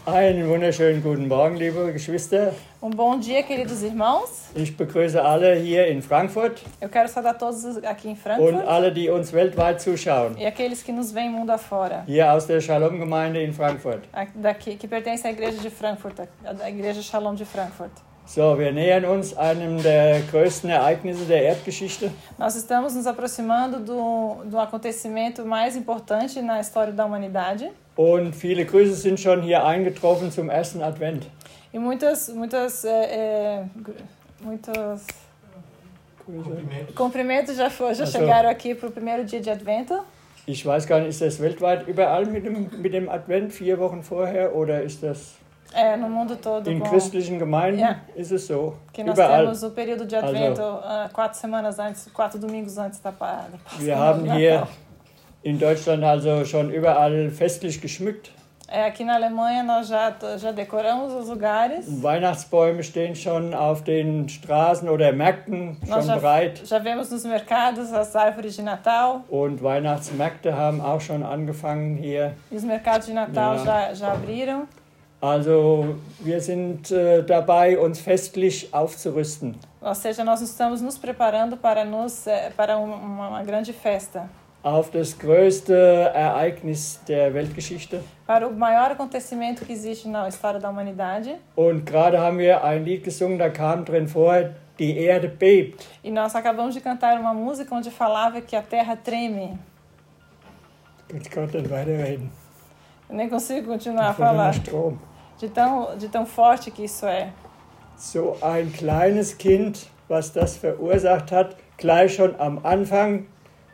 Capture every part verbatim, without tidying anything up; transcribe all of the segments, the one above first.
Einen wunderschönen guten Morgen, liebe Geschwister. Um bom dia, queridos irmãos. Ich begrüße alle hier in Frankfurt Eu quero saudar todos aqui em und Frankfurt alle, die uns weltweit zuschauen. e aqueles que nos veem mundo afora, Hier aus der Shalom-Gemeinde in Frankfurt. a- daqui, que pertence à igreja de Frankfurt, à igreja Shalom de Frankfurt. So, wir nähern uns einem der größten Ereignisse der Erdgeschichte. Nós estamos nos aproximando do, do acontecimento mais importante na história da humanidade. Und viele Grüße sind schon hier eingetroffen zum ersten Advent. E muitas, muitas, é, é, gr- muitos cumprimentos já, foi, já Ach so. chegaram aqui para o primeiro dia de Advento. Ich weiß gar nicht, ist das weltweit überall mit dem, mit dem Advent, vier Wochen vorher, oder ist das É, no mundo todo. in com- christlichen Gemeinden? Ja. Ist es so? Que nós Überall. temos o período de Advento ah, quatro semanas antes, quatro domingos antes da, pa- da Páscoa. Wir haben do Natal. hier in Deutschland also schon überall festlich geschmückt. É, aqui na Alemanha nós já, já decoramos os lugares. Weihnachtsbäume stehen schon auf den Straßen oder Märkten Nós schon já, bereit. já vemos nos mercados as árvores de Natal. Und Weihnachtsmärkte haben auch schon angefangen hier. E os mercados de Natal Ja. já, já abriram. Also wir sind äh, dabei, uns festlich aufzurüsten. Ou seja, nós estamos nos preparando para, nos, eh, para um- uma, uma grande festa. Auf das größte Ereignis der Weltgeschichte. Para o maior acontecimento que existe na história da humanidade. Und gerade haben wir ein Lied gesungen, da kam drin vor, die Erde bebt. E nós acabamos de cantar uma música onde falava que a terra treme. Ich kann nicht weiterreden. Eu nem consigo continuar a Von dem falar. Strom. De tão, de tão forte que isso é. So ein kleines Kind, was das verursacht hat, gleich schon am Anfang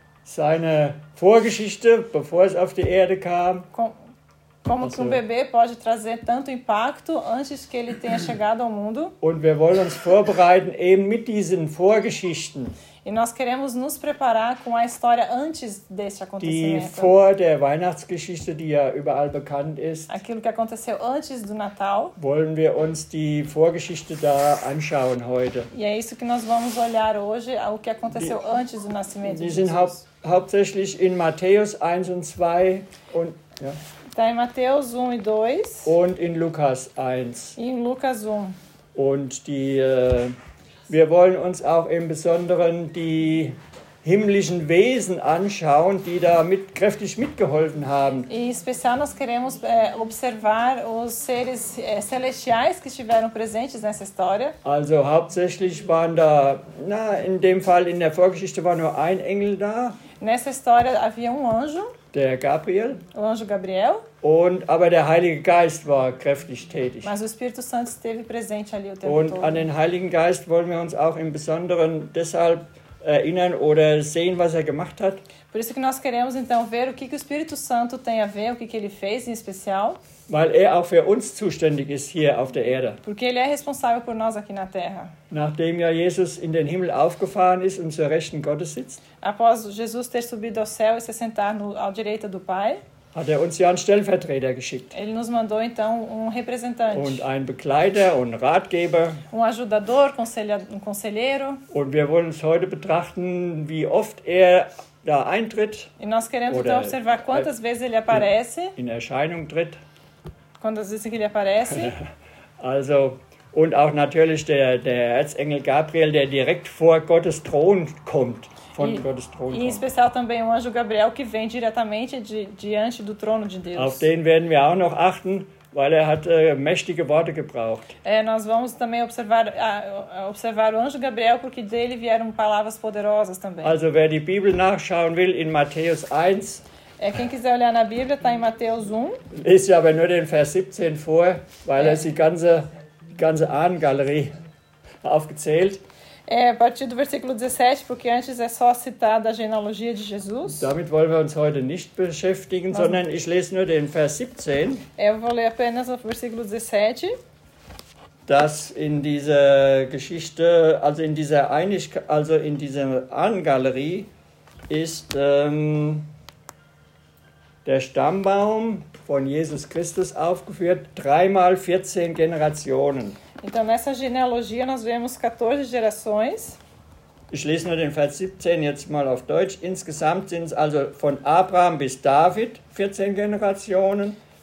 seiner Vorgeschichte, bevor es auf die Erde kam. Com- Como que um Nossa. bebê pode trazer tanto impacto antes que ele tenha chegado ao mundo. Und wir wollen uns vorbereiten eben mit diesen Vorgeschichten, E nós queremos nos preparar com a história antes deste die acontecimento. vor der Weihnachtsgeschichte, die ja überall bekannt ist, Aquilo que aconteceu antes do Natal. wollen wir uns die Vorgeschichte da anschauen heute. E é isso que nós vamos olhar hoje, o que aconteceu antes do nascimento de Die sind hau Jesus. hauptsächlich in Matthäus eins und zwei und, ja, Está em Mateus um e dois und in Lukas eins. e em Lucas um. Und die, äh, wir wollen uns auch im Besonderen die himmlischen Wesen anschauen, die da mit, kräftig mitgeholfen haben. E em especial nós queremos é, observar os seres é, celestiais que estiveram presentes nessa história. Also hauptsächlich waren da, na, in dem Fall in der Vorgeschichte war nur ein Engel da, Nessa história havia um anjo, der Gabriel, o anjo Gabriel, und, aber der Heilige Geist war kräftig tätig. mas o Espírito Santo esteve presente ali o tempo Und todo. an den Heiligen Geist wollen wir uns auch im Besonderen deshalb erinnern oder sehen, was er gemacht hat. Por isso que nós queremos então ver o que, que o Espírito Santo tem a ver, o que, que ele fez em especial, Weil er auch für uns zuständig ist hier auf der Erde. porque ele é responsável por nós aqui na Terra. Nachdem ja Jesus in den Himmel aufgefahren ist und zur Rechten Gottes sitzt, Após Jesus ter subido ao céu e se sentar no, à direita do Pai, hat er uns ja einen Stellvertreter geschickt. ele nos mandou então um representante, Und einen Begleiter und Ratgeber. um ajudador, conselha, um conselheiro. Und wir wollen uns heute betrachten, wie oft er da eintritt, E nós queremos Oder- então observar quantas vezes ele aparece, in Erscheinung tritt. quantas vezes que ele aparece, Also, und auch natürlich der, der Erzengel Gabriel, der direkt vor Gottes Thron kommt. Von E- Gottes Thron e em kommt. especial também o anjo Gabriel que vem diretamente de, diante do trono de Deus. Auf den werden wir auch noch achten, weil er hat äh, mächtige Worte gebraucht. É, nós vamos também observar, ah, observar o anjo Gabriel, porque dele vieram palavras poderosas também. Also wer die Bibel nachschauen will, in Matthäus eins, É, quem quiser olhar na Bíblia, está em Mateus um. lese ich aber nur den Vers siebzehn vor, weil Ja. er die ganze, die ganze Ahnengalerie aufgezählt. É, a partir do versículo dezessete, porque antes é só citada a genealogia de Jesus. Damit wollen wir uns heute nicht beschäftigen, Also- sondern ich lese nur den Vers siebzehn, É, eu vou ler apenas o versículo dezessete. dass in dieser Geschichte, also in dieser Einigkeit, also in dieser Ahnengalerie ist ähm, der Stammbaum von Jesus Christus aufgeführt, dreimal vierzehn Generationen. Então, nessa genealogia, nós vemos quatorze gerações. Ich lese nur den Vers siebzehn jetzt mal auf Deutsch. Insgesamt sind es also von Abraham bis David vierzehn Generationen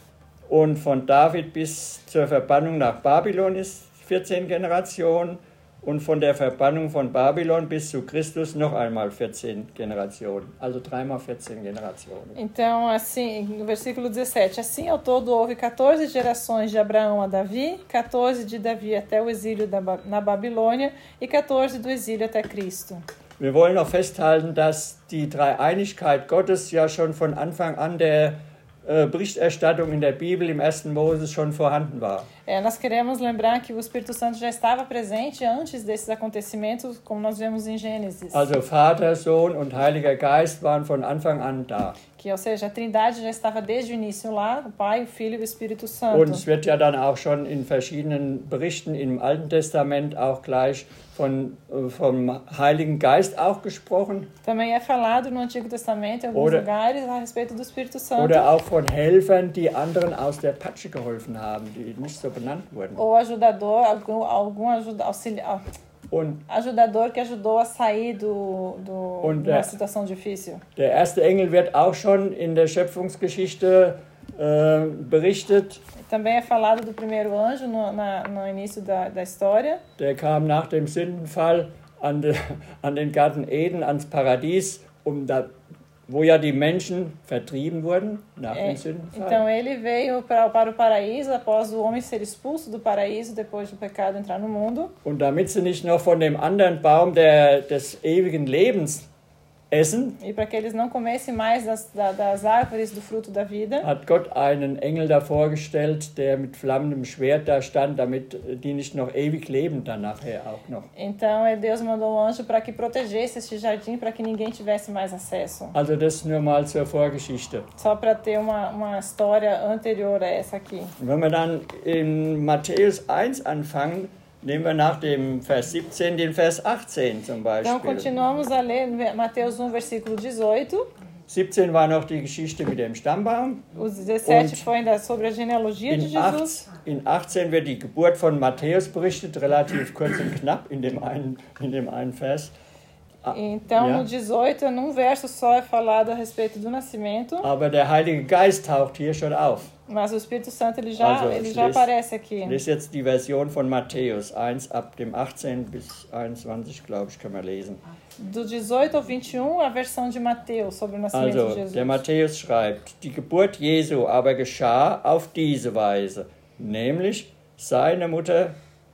Und von David bis zur Verbannung nach Babylon ist vierzehn Generationen. Und von der Verbannung von Babylon bis zu Christus noch einmal vierzehn Generationen. Also dreimal vierzehn Generationen. Então, assim, no versículo dezessete, assim ao todo houve quatorze gerações de Abraão a Davi, quatorze de Davi até o exílio da, na Babilônia e quatorze do exílio até Cristo. Wir wollen noch festhalten, dass die Dreieinigkeit Gottes ja schon von Anfang an der äh, Berichterstattung in der Bibel im ersten Moses schon vorhanden war. É, nós queremos lembrar que o Espírito Santo já estava presente antes desses acontecimentos, como nós vemos em Gênesis. Also Vater, Sohn und Heiliger Geist waren von Anfang an da. Que, ou seja, a Trindade já estava desde o início lá, o Pai, o Filho e o Espírito Santo. Und es wird ja dann auch schon in verschiedenen Berichten im Alten Testament auch gleich von, vom Heiligen Geist auch gesprochen. Também é falado no Antigo Testamento, em alguns Oder, lugares, a respeito do Espírito Santo. Oder auch von Helfern, die anderen aus der Patsche geholfen haben, die nicht so benannt wurden. Ou ajudador, algum, algum ajuda, auxiliar, Und ajudador que ajudou a sair do, do, Und de uma der- situação difícil. der erste Engel wird auch schon in der Schöpfungsgeschichte äh, berichtet. Também é falado do primeiro anjo no, na, no início da, da história. Der kam nach dem Sündenfall an, de, an den Garten Eden, ans Paradies, um da, wo ja die Menschen vertrieben wurden nach É, dem Sündenfall. então ele veio pra, para o paraíso após o homem ser expulso do paraíso depois do pecado entrar no mundo. Und damit sie nicht noch von dem anderen Baum der, des ewigen Lebens essen, E para que eles não comessem mais das, da, das árvores do fruto da vida, hat Gott einen Engel davor gestellt, der mit flammendem Schwert da stand, damit die nicht noch ewig leben dann nachher auch noch. então é, Deus mandou um anjo para que protegesse este jardim para que ninguém tivesse mais acesso. Also das nur mal zur Vorgeschichte. Só para ter uma, uma história anterior a essa aqui. Und wenn wir dann in Matthäus eins anfangen, nehmen wir nach dem Vers siebzehn den Vers achtzehn zum Então Beispiel. continuamos a ler Mateus um, versículo dezoito. siebzehn war noch die Geschichte mit dem Stammbaum. O dezessete Und foi ainda sobre a genealogia de In, Jesus. acht, in achtzehn wird die Geburt von Matthäus berichtet, relativ kurz und knapp in dem einen, in dem einen Vers. Ah, Então, ja. no dezoito, num verso só é falado a respeito do nascimento, Aber der Heilige Geist taucht hier schon auf. mas o Espírito Santo ele já, Also, ele ich já lese- aparece aqui. Ich lese jetzt die Version von Matthäus eins, ab dem achtzehn bis einundzwanzig, glaube ich, kann man lesen. Do dezoito ao vinte e um, a versão de Mateus sobre o nascimento de Also, Jesus. der Matthäus schreibt, die Geburt Jesu aber geschah auf diese Weise, nämlich seine Mutter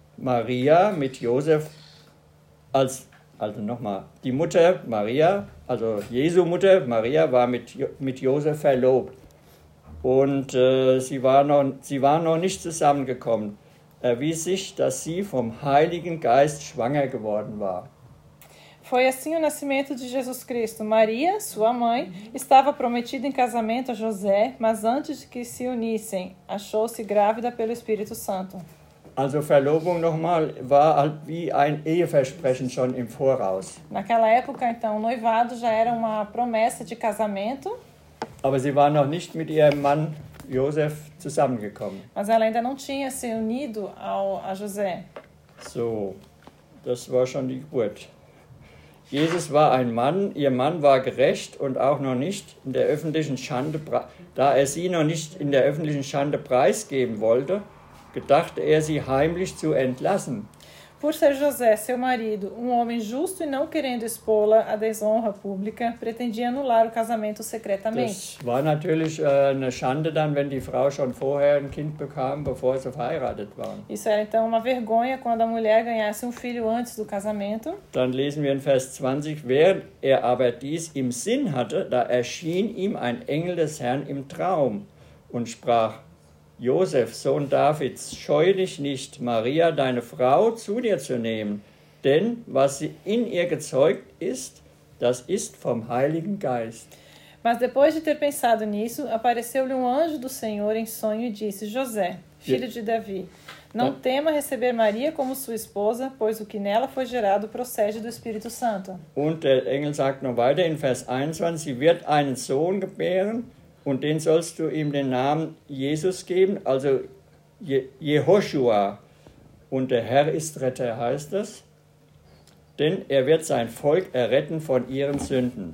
Maria mit Josef als, also nochmal, die Mutter Maria, also Jesu Mutter Maria war mit, Jo- mit Josef verlobt und äh, sie, war noch, sie waren noch nicht zusammengekommen. Erwies sich, dass sie vom Heiligen Geist schwanger geworden war. Foi assim o nascimento de Jesus Cristo. Maria, sua mãe, estava prometida em casamento a José, mas antes de que se unissem, achou-se grávida pelo Espírito Santo. Also Verlobung nochmal war halt wie ein Eheversprechen schon im Voraus. Naquela época, então, o noivado já era uma promessa de casamento, Aber sie war noch nicht mit ihrem Mann Josef zusammengekommen. mas ela ainda não tinha se unido ao, a José. So, das war schon die Geburt. Jesus war ein Mann, ihr Mann war gerecht und auch noch nicht in der öffentlichen Schande, pre- da er sie noch nicht in der öffentlichen Schande preisgeben wollte, gedachte er, sie heimlich zu entlassen. Por ser José, seu marido, um homem justo e não querendo expô-la à desonra pública, pretendia anular o casamento secretamente. Das war natürlich äh, eine Schande dann, wenn die Frau schon vorher ein Kind bekam, bevor sie verheiratet waren. Isso era então uma vergonha quando a mulher ganhasse um filho antes do casamento. Dann lesen wir in Vers zwanzig, während er aber dies im Sinn hatte, da erschien ihm ein Engel des Herrn im Traum und sprach, Josef, Sohn Davids, scheu dich nicht, Maria, deine Frau, zu dir zu nehmen, denn was sie in ihr gezeugt ist, das ist vom Heiligen Geist. Mas depois de ter pensado nisso, apareceu-lhe um anjo do Senhor em sonho e disse, José, filho de Davi, não tema receber Maria como sua esposa, pois o que nela foi gerado procede do Espírito Santo. Und der Engel sagt noch weiter in Vers einundzwanzig, sie wird einen Sohn gebären und den sollst du ihm den Namen Jesus geben, also Je- Jehoshua. Und der Herr ist Retter, heißt es, denn er wird sein Volk erretten von ihren Sünden.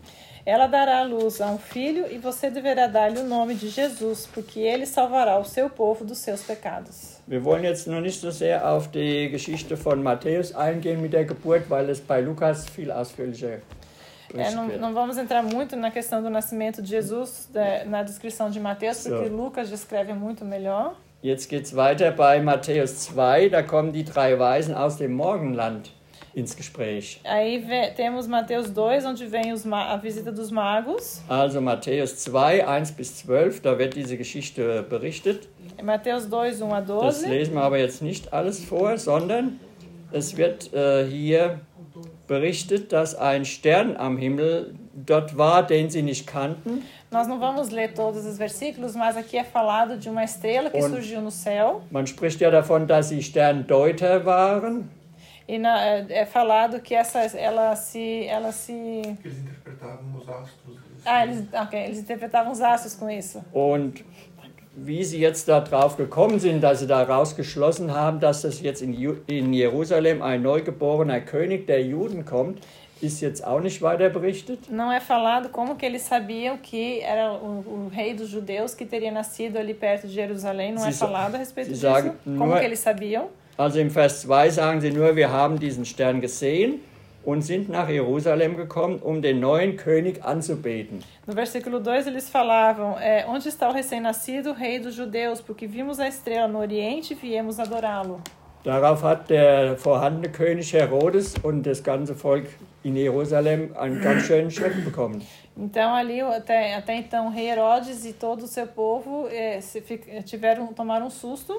Ela dará à luz a um filho e você deverá dar-lhe o nome de Jesus, porque ele salvará o seu povo dos seus pecados. Wir wollen jetzt noch nicht so sehr auf die Geschichte von Matthäus eingehen mit der Geburt, weil es bei Lukas viel ausführlicher É, não, não vamos entrar muito na questão do nascimento de Jesus, é, na descrição de Mateus, porque So. Lucas descreve muito melhor. Jetzt geht es weiter bei Matthäus zwei, da kommen die drei Weisen aus dem Morgenland ins Gespräch. Aí vê, temos Mateus dois, onde vem os, a visita dos magos. Also Matthäus zwei, eins bis zwölf, da wird diese Geschichte berichtet. Mateus dois, um a Das doze. lesen wir aber jetzt nicht alles vor, sondern es wird äh, hier berichtet, dass ein Stern am Himmel dort war, den sie nicht kannten. Nós não vamos ler todos os versículos, mas aqui é falado de uma estrela que Und- surgiu no céu. Man spricht ja davon, dass sie Sterndeuter waren. E na, é, é falado que essa, ela se... Ela se... Eles interpretavam os astros. Eles... Ah, eles, ok, eles interpretavam os astros com isso. Und wie sie jetzt darauf gekommen sind, dass sie daraus geschlossen haben, dass das jetzt in, Ju- in Jerusalem ein neugeborener König der Juden kommt, ist jetzt auch nicht weiter berichtet. Não é falado como que eles sabiam que era o, o rei dos judeus que teria nascido ali perto de Jerusalém. Não é Sie sa- falado a respeito Sie disso. sagen Como nur- que eles sabiam? Also im Vers zwei sagen sie nur, wir haben diesen Stern gesehen und sind nach Jerusalem gekommen, um den neuen König anzubeten. No versículo dois eles falavam, é, onde está o recém-nascido, o rei dos judeus? Porque vimos a estrela no oriente e viemos adorá-lo. Darauf hat der vorhandene König Herodes und das ganze Volk in Jerusalem einen ganz schönen Schreck bekommen. Então ali, até, até então, o rei Herodes e todo o seu povo é, se, fi- tiveram, tomaram um susto.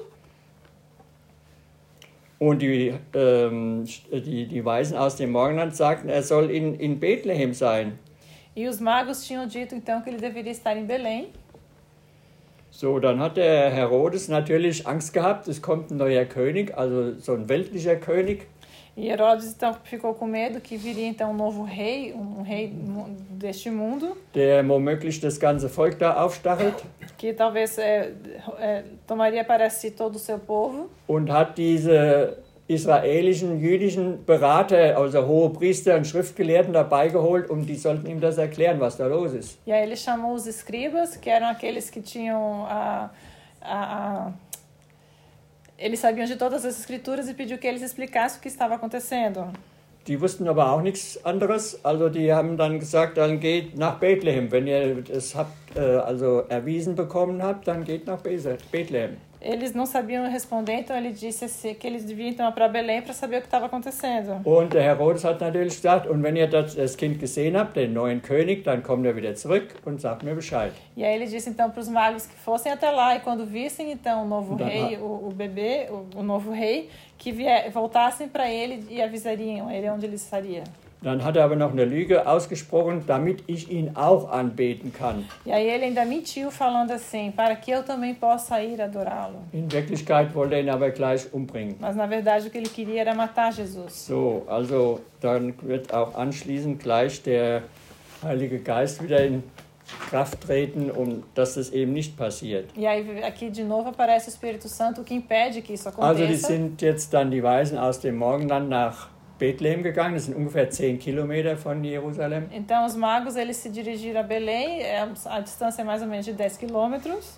Und die, ähm, die, die Weisen aus dem Morgenland sagten, er soll in, in Bethlehem sein. E os magos tinham dito então que ele deveria estar em Belém. So, dann hat der Herodes natürlich Angst gehabt, es kommt ein neuer König, also so ein weltlicher König. E Herodes então ficou com medo que viria então um novo rei, um rei deste mundo, Der womöglich das ganze Volk da aufstachelt que talvez é, é, tomaria para si todo o seu povo. und hat diese israelischen, jüdischen Berater, also hohe Priester und Schriftgelehrten dabei geholt, und die sollten ihm das erklären, was da los ist. E aí ele chamou os escribas, que eram aqueles que tinham a, a, a eles sabiam de todas as escrituras, e pediu que eles explicassem o que estava acontecendo. Die wussten aber auch nichts anderes, also die haben dann gesagt, dann geht nach Bethlehem. Wenn ihr das habt, äh, also erwiesen bekommen habt, dann geht nach Bese- Bethlehem. Eles não sabiam responder, então ele disse assim, que eles deviam então para Belém para saber o que estava acontecendo. Und der Herodes hat natürlich gesagt, und wenn ihr das, das Kind gesehen habt, den neuen König, dann kommt er wieder zurück und sagt mir Bescheid. E aí ele disse então para os magos que fossem até lá, e quando vissem então o novo Da- rei, o, o bebê, o, o novo rei, que vier, voltassem para ele e avisariam ele onde ele estaria. Dann hat er aber noch eine Lüge ausgesprochen, damit ich ihn auch anbeten kann. E aí ele ainda mentiu falando assim, para que eu também possa ir adorá-lo. In Wirklichkeit wollte er ihn aber gleich umbringen. Mas na verdade o que ele queria era matar Jesus. So, also dann wird auch anschließend gleich der Heilige Geist wieder in Kraft treten, um dass das eben nicht passiert. E aí aqui de novo aparece o Espírito Santo, o que impede que isso Also die aconteça. sind jetzt dann die Weisen aus dem Morgenland nach Bethlehem gegangen. Das sind ungefähr zehn Kilometer von Jerusalem. Então os magos eles se dirigiram a Belém, é, a distância é mais ou menos de dez quilômetros.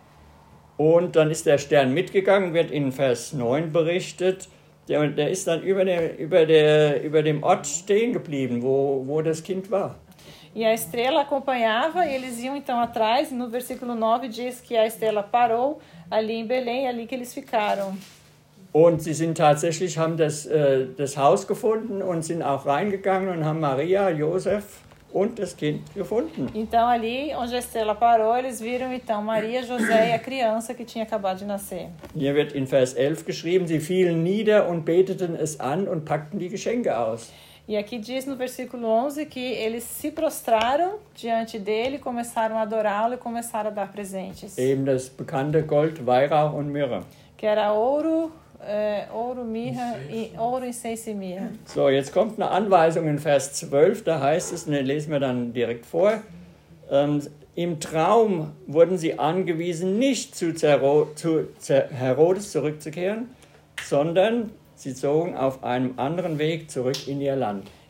Und dann ist der Stern mitgegangen, wird in Vers neun berichtet. Der, der ist dann über, der, über, der, über dem Ort stehen geblieben, wo, wo das Kind war. E a estrela acompanhava e eles iam então atrás. E no versículo nove diz que a estrela parou ali em Belém, e ali que eles ficaram. Und sie sind tatsächlich, haben das, äh, das Haus gefunden und sind auch reingegangen und haben Maria, Josef und das Kind gefunden. Então ali onde a estrela parou, eles viram então Maria, José e a criança que tinha acabado de nascer. Hier wird in Vers elf geschrieben, sie fielen nieder und beteten es an und packten die Geschenke aus. E aqui diz no versículo onze que eles se prostraram diante dele, começaram a adorá-lo e começaram a dar presentes. Eben das bekannte Gold, Weihrauch und Myrrhe. Que era ouro, é, ouro, mirra, e, ouro, incenso e mirra. So, jetzt kommt eine Anweisung in Vers zwölf, da heißt es, und den lesen wir dann direkt vor, ähm, im Traum wurden sie angewiesen, nicht zu, Zero, zu Zer- Herodes zurückzukehren, sondern sie zogen auf einem anderen Weg zurück in ihr Land.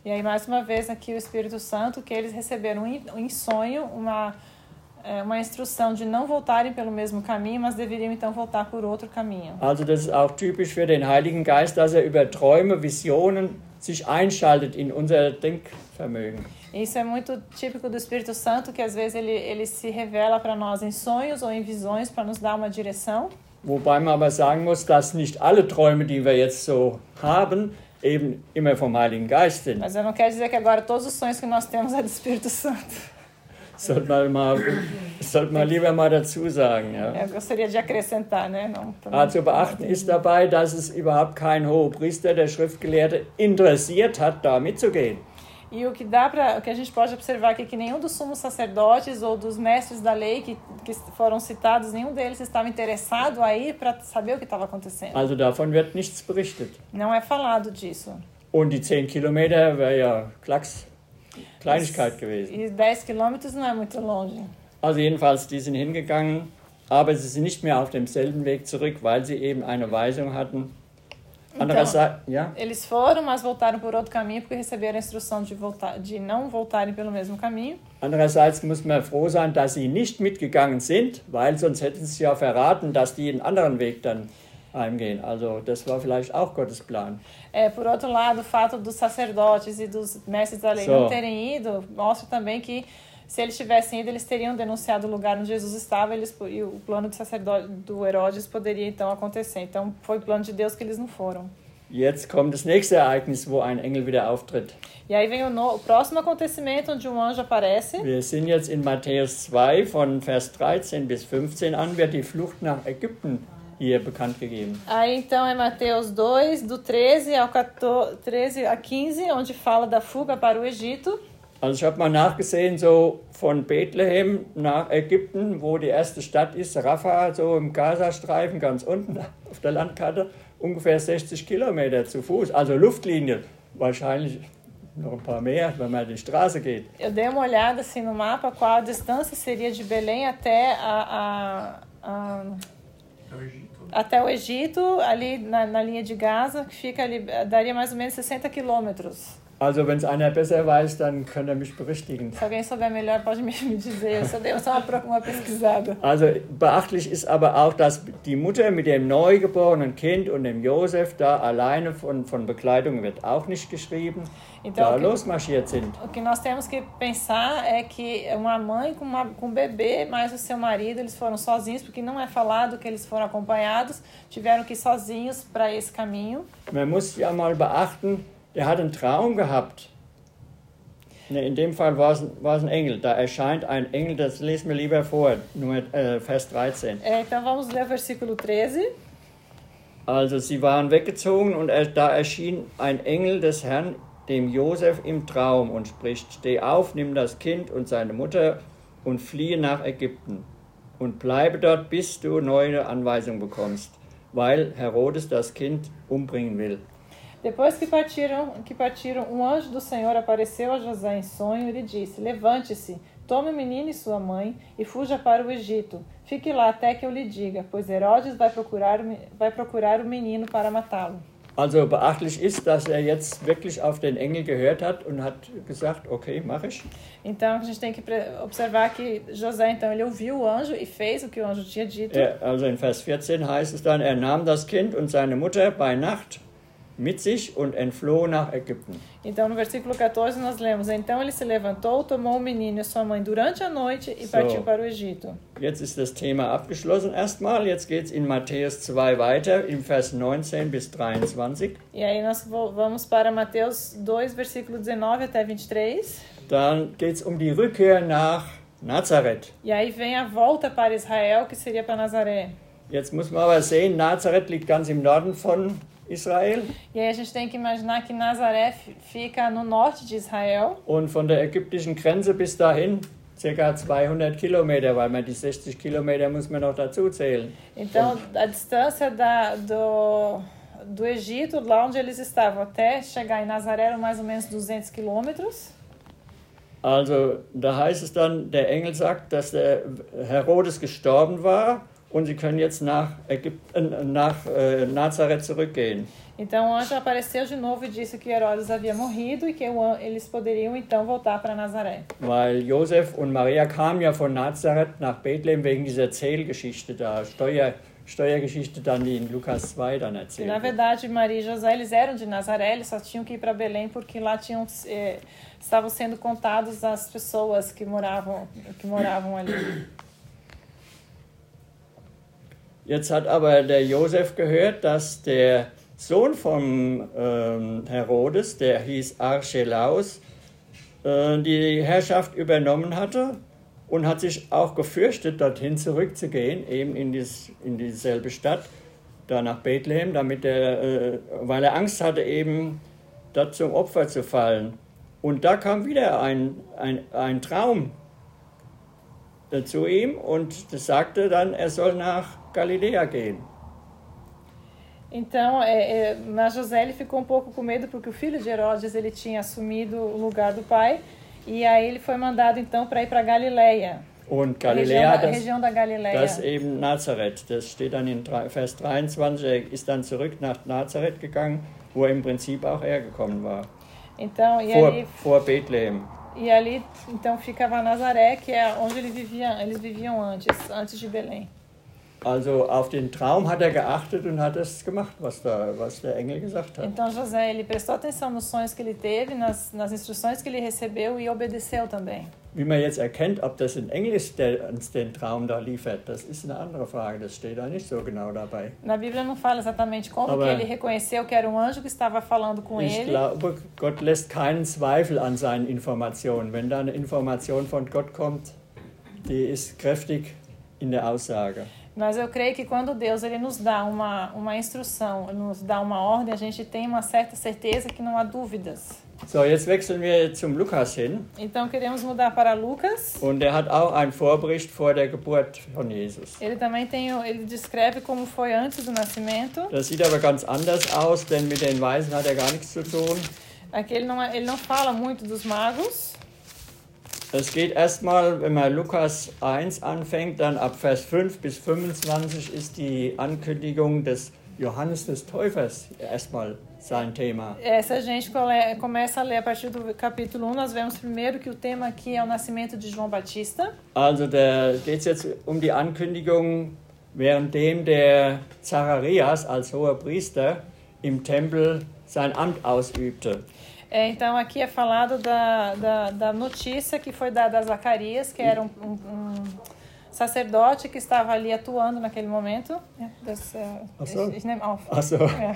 E aí, mais uma vez, aqui o Espírito Santo, que eles receberam em, em sonho uma, é, uma instrução de não voltarem pelo mesmo caminho, mas deveriam então voltar por outro caminho. Also das ist auch typisch für den Heiligen Geist, dass er über Träume, Visionen sich einschaltet in unser Denkvermögen. Isso é muito típico do Espírito Santo, que às vezes ele, ele se revela para nós em sonhos ou em visões para nos dar uma direção. Wobei man aber sagen muss, dass nicht alle Träume, die wir jetzt so haben, eben immer vom Heiligen Geist sind. Mas eu não quero dizer que agora todos os sonhos que nós temos é do Espírito Santo. Sollte man, mal, sollte man lieber mal dazu sagen. Ja. Eu gostaria de acrescentar, né? Não, Aber zu beachten ist dabei, dass es überhaupt kein Hohepriester, der Schriftgelehrte, interessiert hat, da mitzugehen. E o que dá para, o que a gente pode observar aqui é que nenhum dos sumos sacerdotes ou dos mestres da lei que, que foram citados, nenhum deles estava interessado a ir para saber o que estava acontecendo. Also davon wird nichts berichtet. Não é falado disso. Und die zehn Kilometer wäre ja Klacks, Kleinigkeit gewesen. E dez quilômetros não é muito longe. Also jedenfalls, die sind hingegangen, aber sie sind nicht mehr auf demselben Weg zurück, weil sie eben eine Weisung hatten. Andererseits, Então, ja? eles foram, mas voltaram por outro caminho porque receberam a instrução de, voltar, de não voltarem pelo mesmo caminho. Andererseits muss man froh sein, dass sie nicht mitgegangen sind, weil sonst hätten sie ja verraten, dass die einen anderen Weg dann heimgehen. Also das war vielleicht auch Gottes Plan. É, por outro lado, o fato dos sacerdotes e dos mestres da lei So. não terem ido mostra também que se eles tivessem ido, eles teriam denunciado o lugar onde Jesus estava eles, e o plano do sacerdote do Herodes poderia então acontecer. Então foi o plano de Deus que eles não foram. Jetzt kommt das nächste Ereignis, wo ein Engel wieder auftritt. E aí vem o, no, o próximo acontecimento onde um anjo aparece. Wir sind jetzt in Matthäus zwei, von Vers dreizehn bis fünfzehn an, wird die Flucht nach Ägypten hier bekannt gegeben. Aí então é Mateus dois, do treze ao quatorze, treze a quinze, onde fala da fuga para o Egito. Also ich habe mal nachgesehen, so von Bethlehem nach Ägypten, wo die erste Stadt ist, Rafah, so im Gazastreifen, ganz unten auf der Landkarte, ungefähr sechzig Kilometer zu Fuß, also Luftlinie, wahrscheinlich noch ein paar mehr, wenn man die Straße geht. Eu dei uma olhada assim no mapa, qual a distância seria de Belém até a, a, a É o Egito. até o Egito, ali na, na linha de Gaza, que fica ali, daria mais ou menos sessenta quilômetros. Also wenn es einer besser weiß, dann kann er mich berichtigen. Se alguém souber melhor, pode me, me dizer. Eu só dei só uma, uma pesquisada. Also beachtlich ist aber auch, dass die Mutter mit dem neugeborenen Kind und dem Josef da alleine von, von Bekleidung wird auch nicht geschrieben, Então, da o que, losmarschiert sind. o que nós temos que pensar é que uma mãe com, uma, com um bebê, mais o seu marido, eles foram sozinhos, porque não é falado que eles foram acompanhados, tiveram que ir sozinhos para esse caminho. Man muss ja mal beachten, der hat einen Traum gehabt. Ne, in dem Fall war es, war es ein Engel. Da erscheint ein Engel, das lesen wir lieber vor, Nummer, äh, Vers dreizehn. É, então vamos ler o versículo treze. Also sie waren weggezogen und er, da erschien ein Engel des Herrn dem Josef im Traum und spricht: Steh auf, nimm das Kind und seine Mutter und fliehe nach Ägypten und bleibe dort, bis du neue Anweisungen bekommst, weil Herodes das Kind umbringen will. Depois que partiram, que partiram, um anjo do Senhor apareceu a José em sonho e lhe disse: Levante-se, tome o menino e sua mãe e fuja para o Egito. Fique lá até que eu lhe diga, pois Herodes vai procurar, vai procurar o menino para matá-lo. Also beachtlich ist, dass er jetzt wirklich auf den Engel gehört hat und hat gesagt, okay, mache ich. Então a gente tem que observar que José então ele ouviu o anjo e fez o que o anjo tinha dito. Er, also in Vers vierzehn heißt es dann, er nahm das Kind und seine Mutter bei Nacht mit sich und entfloh nach Ägypten. Então no versículo quatorze nós lemos: Então ele se levantou, tomou o menino e sua mãe durante a noite e So. partiu para o Egito. Jetzt ist das Thema abgeschlossen erstmal. Jetzt geht es in Matthäus zwei weiter, im Vers neunzehn bis dreiundzwanzig. E aí nós vamos para Mateus dois, versículo dezenove até vinte e três. Dann geht es um die Rückkehr nach Nazareth. E aí vem a volta para Israel, que seria para Nazaré. Jetzt muss man aber sehen, Nazareth liegt ganz im Norden von Israel. E aí a gente tem que imaginar que Nazaré fica no norte de Israel. Und von der ägyptischen Grenze bis dahin ca. zweihundert Kilometer, weil man die sechzig Kilometer muss man noch dazu zählen. Então a distância da, do, do Egito, lá onde eles estavam, até chegar em Nazaré eram mais ou menos duzentos quilômetros. Also da heißt es dann, der Engel sagt, dass der Herodes gestorben war und sie können jetzt nach, Ägypten, nach äh, Nazareth zurückgehen. Então o anjo apareceu de novo e disse que Herodes havia morrido e que o an- eles poderiam então voltar para Nazaré. Weil Josef und Maria kamen ja von Nazareth nach Bethlehem wegen dieser Zählgeschichte da, Steuer, Steuergeschichte dann, die in Lukas zwei dann E, erzählt na wird. verdade, Maria e José, eles eram de Nazaré, eles só tinham que ir para Belém porque lá tinham, eh, estavam sendo contados as pessoas que moravam, que moravam ali. Jetzt hat aber der Josef gehört, dass der Sohn von ähm, Herodes, der hieß Archelaus, äh, die Herrschaft übernommen hatte und hat sich auch gefürchtet, dorthin zurückzugehen, eben in, dies, in dieselbe Stadt, da nach Bethlehem, damit er, äh, weil er Angst hatte, eben dort zum Opfer zu fallen. Und da kam wieder ein, ein, ein Traum äh, zu ihm und das sagte dann, er soll nach Galiläa gehen. Então, é, é, mas José ele ficou um pouco com medo porque o filho de Herodes ele tinha assumido o lugar do pai e aí ele foi mandado então para ir para Galileia. Und A região, Galiläa, da, das, região da Galileia. das eben Nazareth, das steht dann in drei- Vers dreiundzwanzig, er ist dann zurück nach Nazareth gegangen, wo er im Prinzip auch hergekommen war, Então, e vor, ali, vor Bethlehem. e ali então ficava Nazaré, que é onde ele vivia, eles viviam antes, antes de Belém. Also auf den Traum hat er geachtet und hat das gemacht, was, da, was der Engel gesagt hat. Então José ele prestou atenção nos sonhos que ele teve, nas, nas instruções que ele recebeu e obedeceu também. Wie man jetzt erkennt, ob das ein Engel ist, der uns den Traum da liefert, das ist eine andere Frage, das steht da nicht so genau dabei. Na Bíblia não fala exatamente como Aber que ele reconheceu que era um anjo que estava falando com Ich ele. glaube, Gott lässt keinen Zweifel an seinen Informationen. Wenn da eine Information von Gott kommt, die ist kräftig in der Aussage. Mas eu creio que quando Deus ele nos dá uma, uma instrução, ele nos dá uma ordem, a gente tem uma certa certeza que não há dúvidas. So, jetzt wechseln wir zum Lukas hin. Então queremos mudar para Lucas. Und er hat auch einen Vorbericht vor der Geburt von Jesus. Ele também tem, o- ele descreve como foi antes do nascimento. Das sieht aber ganz anders aus, denn mit den Weisen hat er gar nichts zu tun. Aqui ele não, é- ele não fala muito dos magos. Es geht erstmal, wenn man Lukas eins anfängt, dann ab Vers fünf bis fünfundzwanzig ist die Ankündigung des Johannes des Täufers erstmal sein Thema. É, se a gente cole- começa a ler a partir do capítulo um, nós vemos primeiro que o tema aqui é o nascimento de João Batista. Also da geht es jetzt um die Ankündigung, währenddem der Zacharias als hoher Priester im Tempel sein Amt ausübte. É, então aqui é falado da, da, da notícia que foi dada a Zacarias, que era um, um, um sacerdote que estava ali atuando naquele momento. Ja, das, äh, Ach so. ich, ich nehme auf. Ach so. Ja,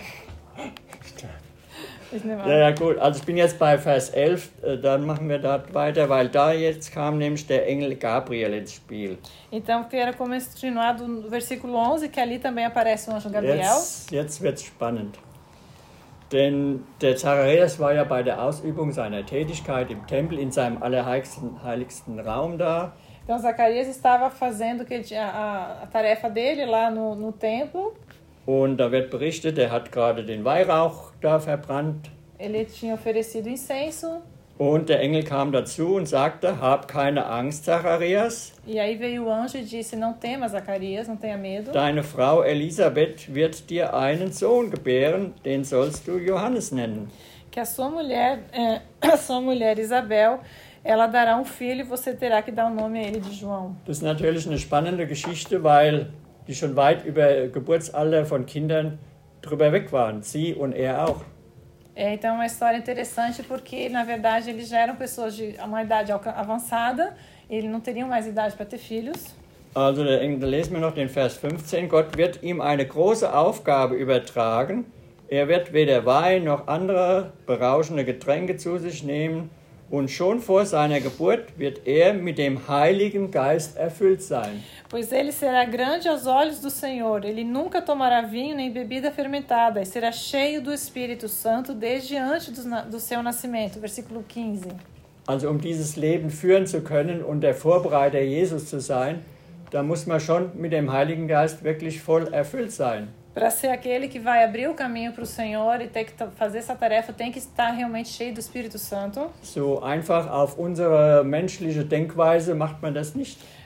ich nehme auf. Ja, ja, gut. Also ich bin jetzt bei Vers elf, äh, dann machen wir dort weiter, weil da jetzt kam nämlich der Engel Gabriel ins Spiel. Então, quero continuar do versículo onze, que ali também aparece o anjo Gabriel. Jetzt, jetzt wird es spannend. Denn der Zacharias war ja bei der Ausübung seiner Tätigkeit im Tempel in seinem allerheiligsten heiligsten Raum da. Então, Zacarias estava fazendo que ele tinha a, a tarefa dele lá no, no templo. Und da wird berichtet, er hat gerade den Weihrauch da verbrannt. Ele tinha oferecido incenso. Und der Engel kam dazu und sagte, hab keine Angst, Zacharias. E aí veio o anjo e disse, não temas, Zacarias, não tenha medo. Deine Frau Elisabeth wird dir einen Sohn gebären, den sollst du Johannes nennen. Que a sua mulher, é, a sua mulher Isabel, ela dará um filho e você terá que dar o nome a ele de João. Das ist natürlich eine spannende Geschichte, weil die schon weit über Geburtsalter von Kindern drüber weg waren. Sie und er auch. É, então é uma história interessante porque, na verdade, eles já eram pessoas de uma idade alca- avançada, eles não teriam mais idade para ter filhos. Also da lesen wir noch den Vers fünfzehn. Gott wird ihm eine große Aufgabe übertragen. Er wird weder Wein noch andere berauschende Getränke zu sich nehmen. Und schon vor seiner Geburt wird er mit dem Heiligen Geist erfüllt sein. Pois ele será grande aos olhos do Senhor. Ele nunca tomará vinho nem bebida fermentada e será cheio do Espírito Santo desde antes do, na- do seu nascimento. Versículo quinze. Also um dieses Leben führen zu können und der Vorbereiter Jesus zu sein, da muss man schon mit dem Heiligen Geist wirklich voll erfüllt sein. Para ser aquele que vai abrir o caminho para o Senhor e ter que ta- fazer essa tarefa, tem que estar realmente cheio do Espírito Santo. So einfach auf unsere menschliche Denkweise macht man das nicht.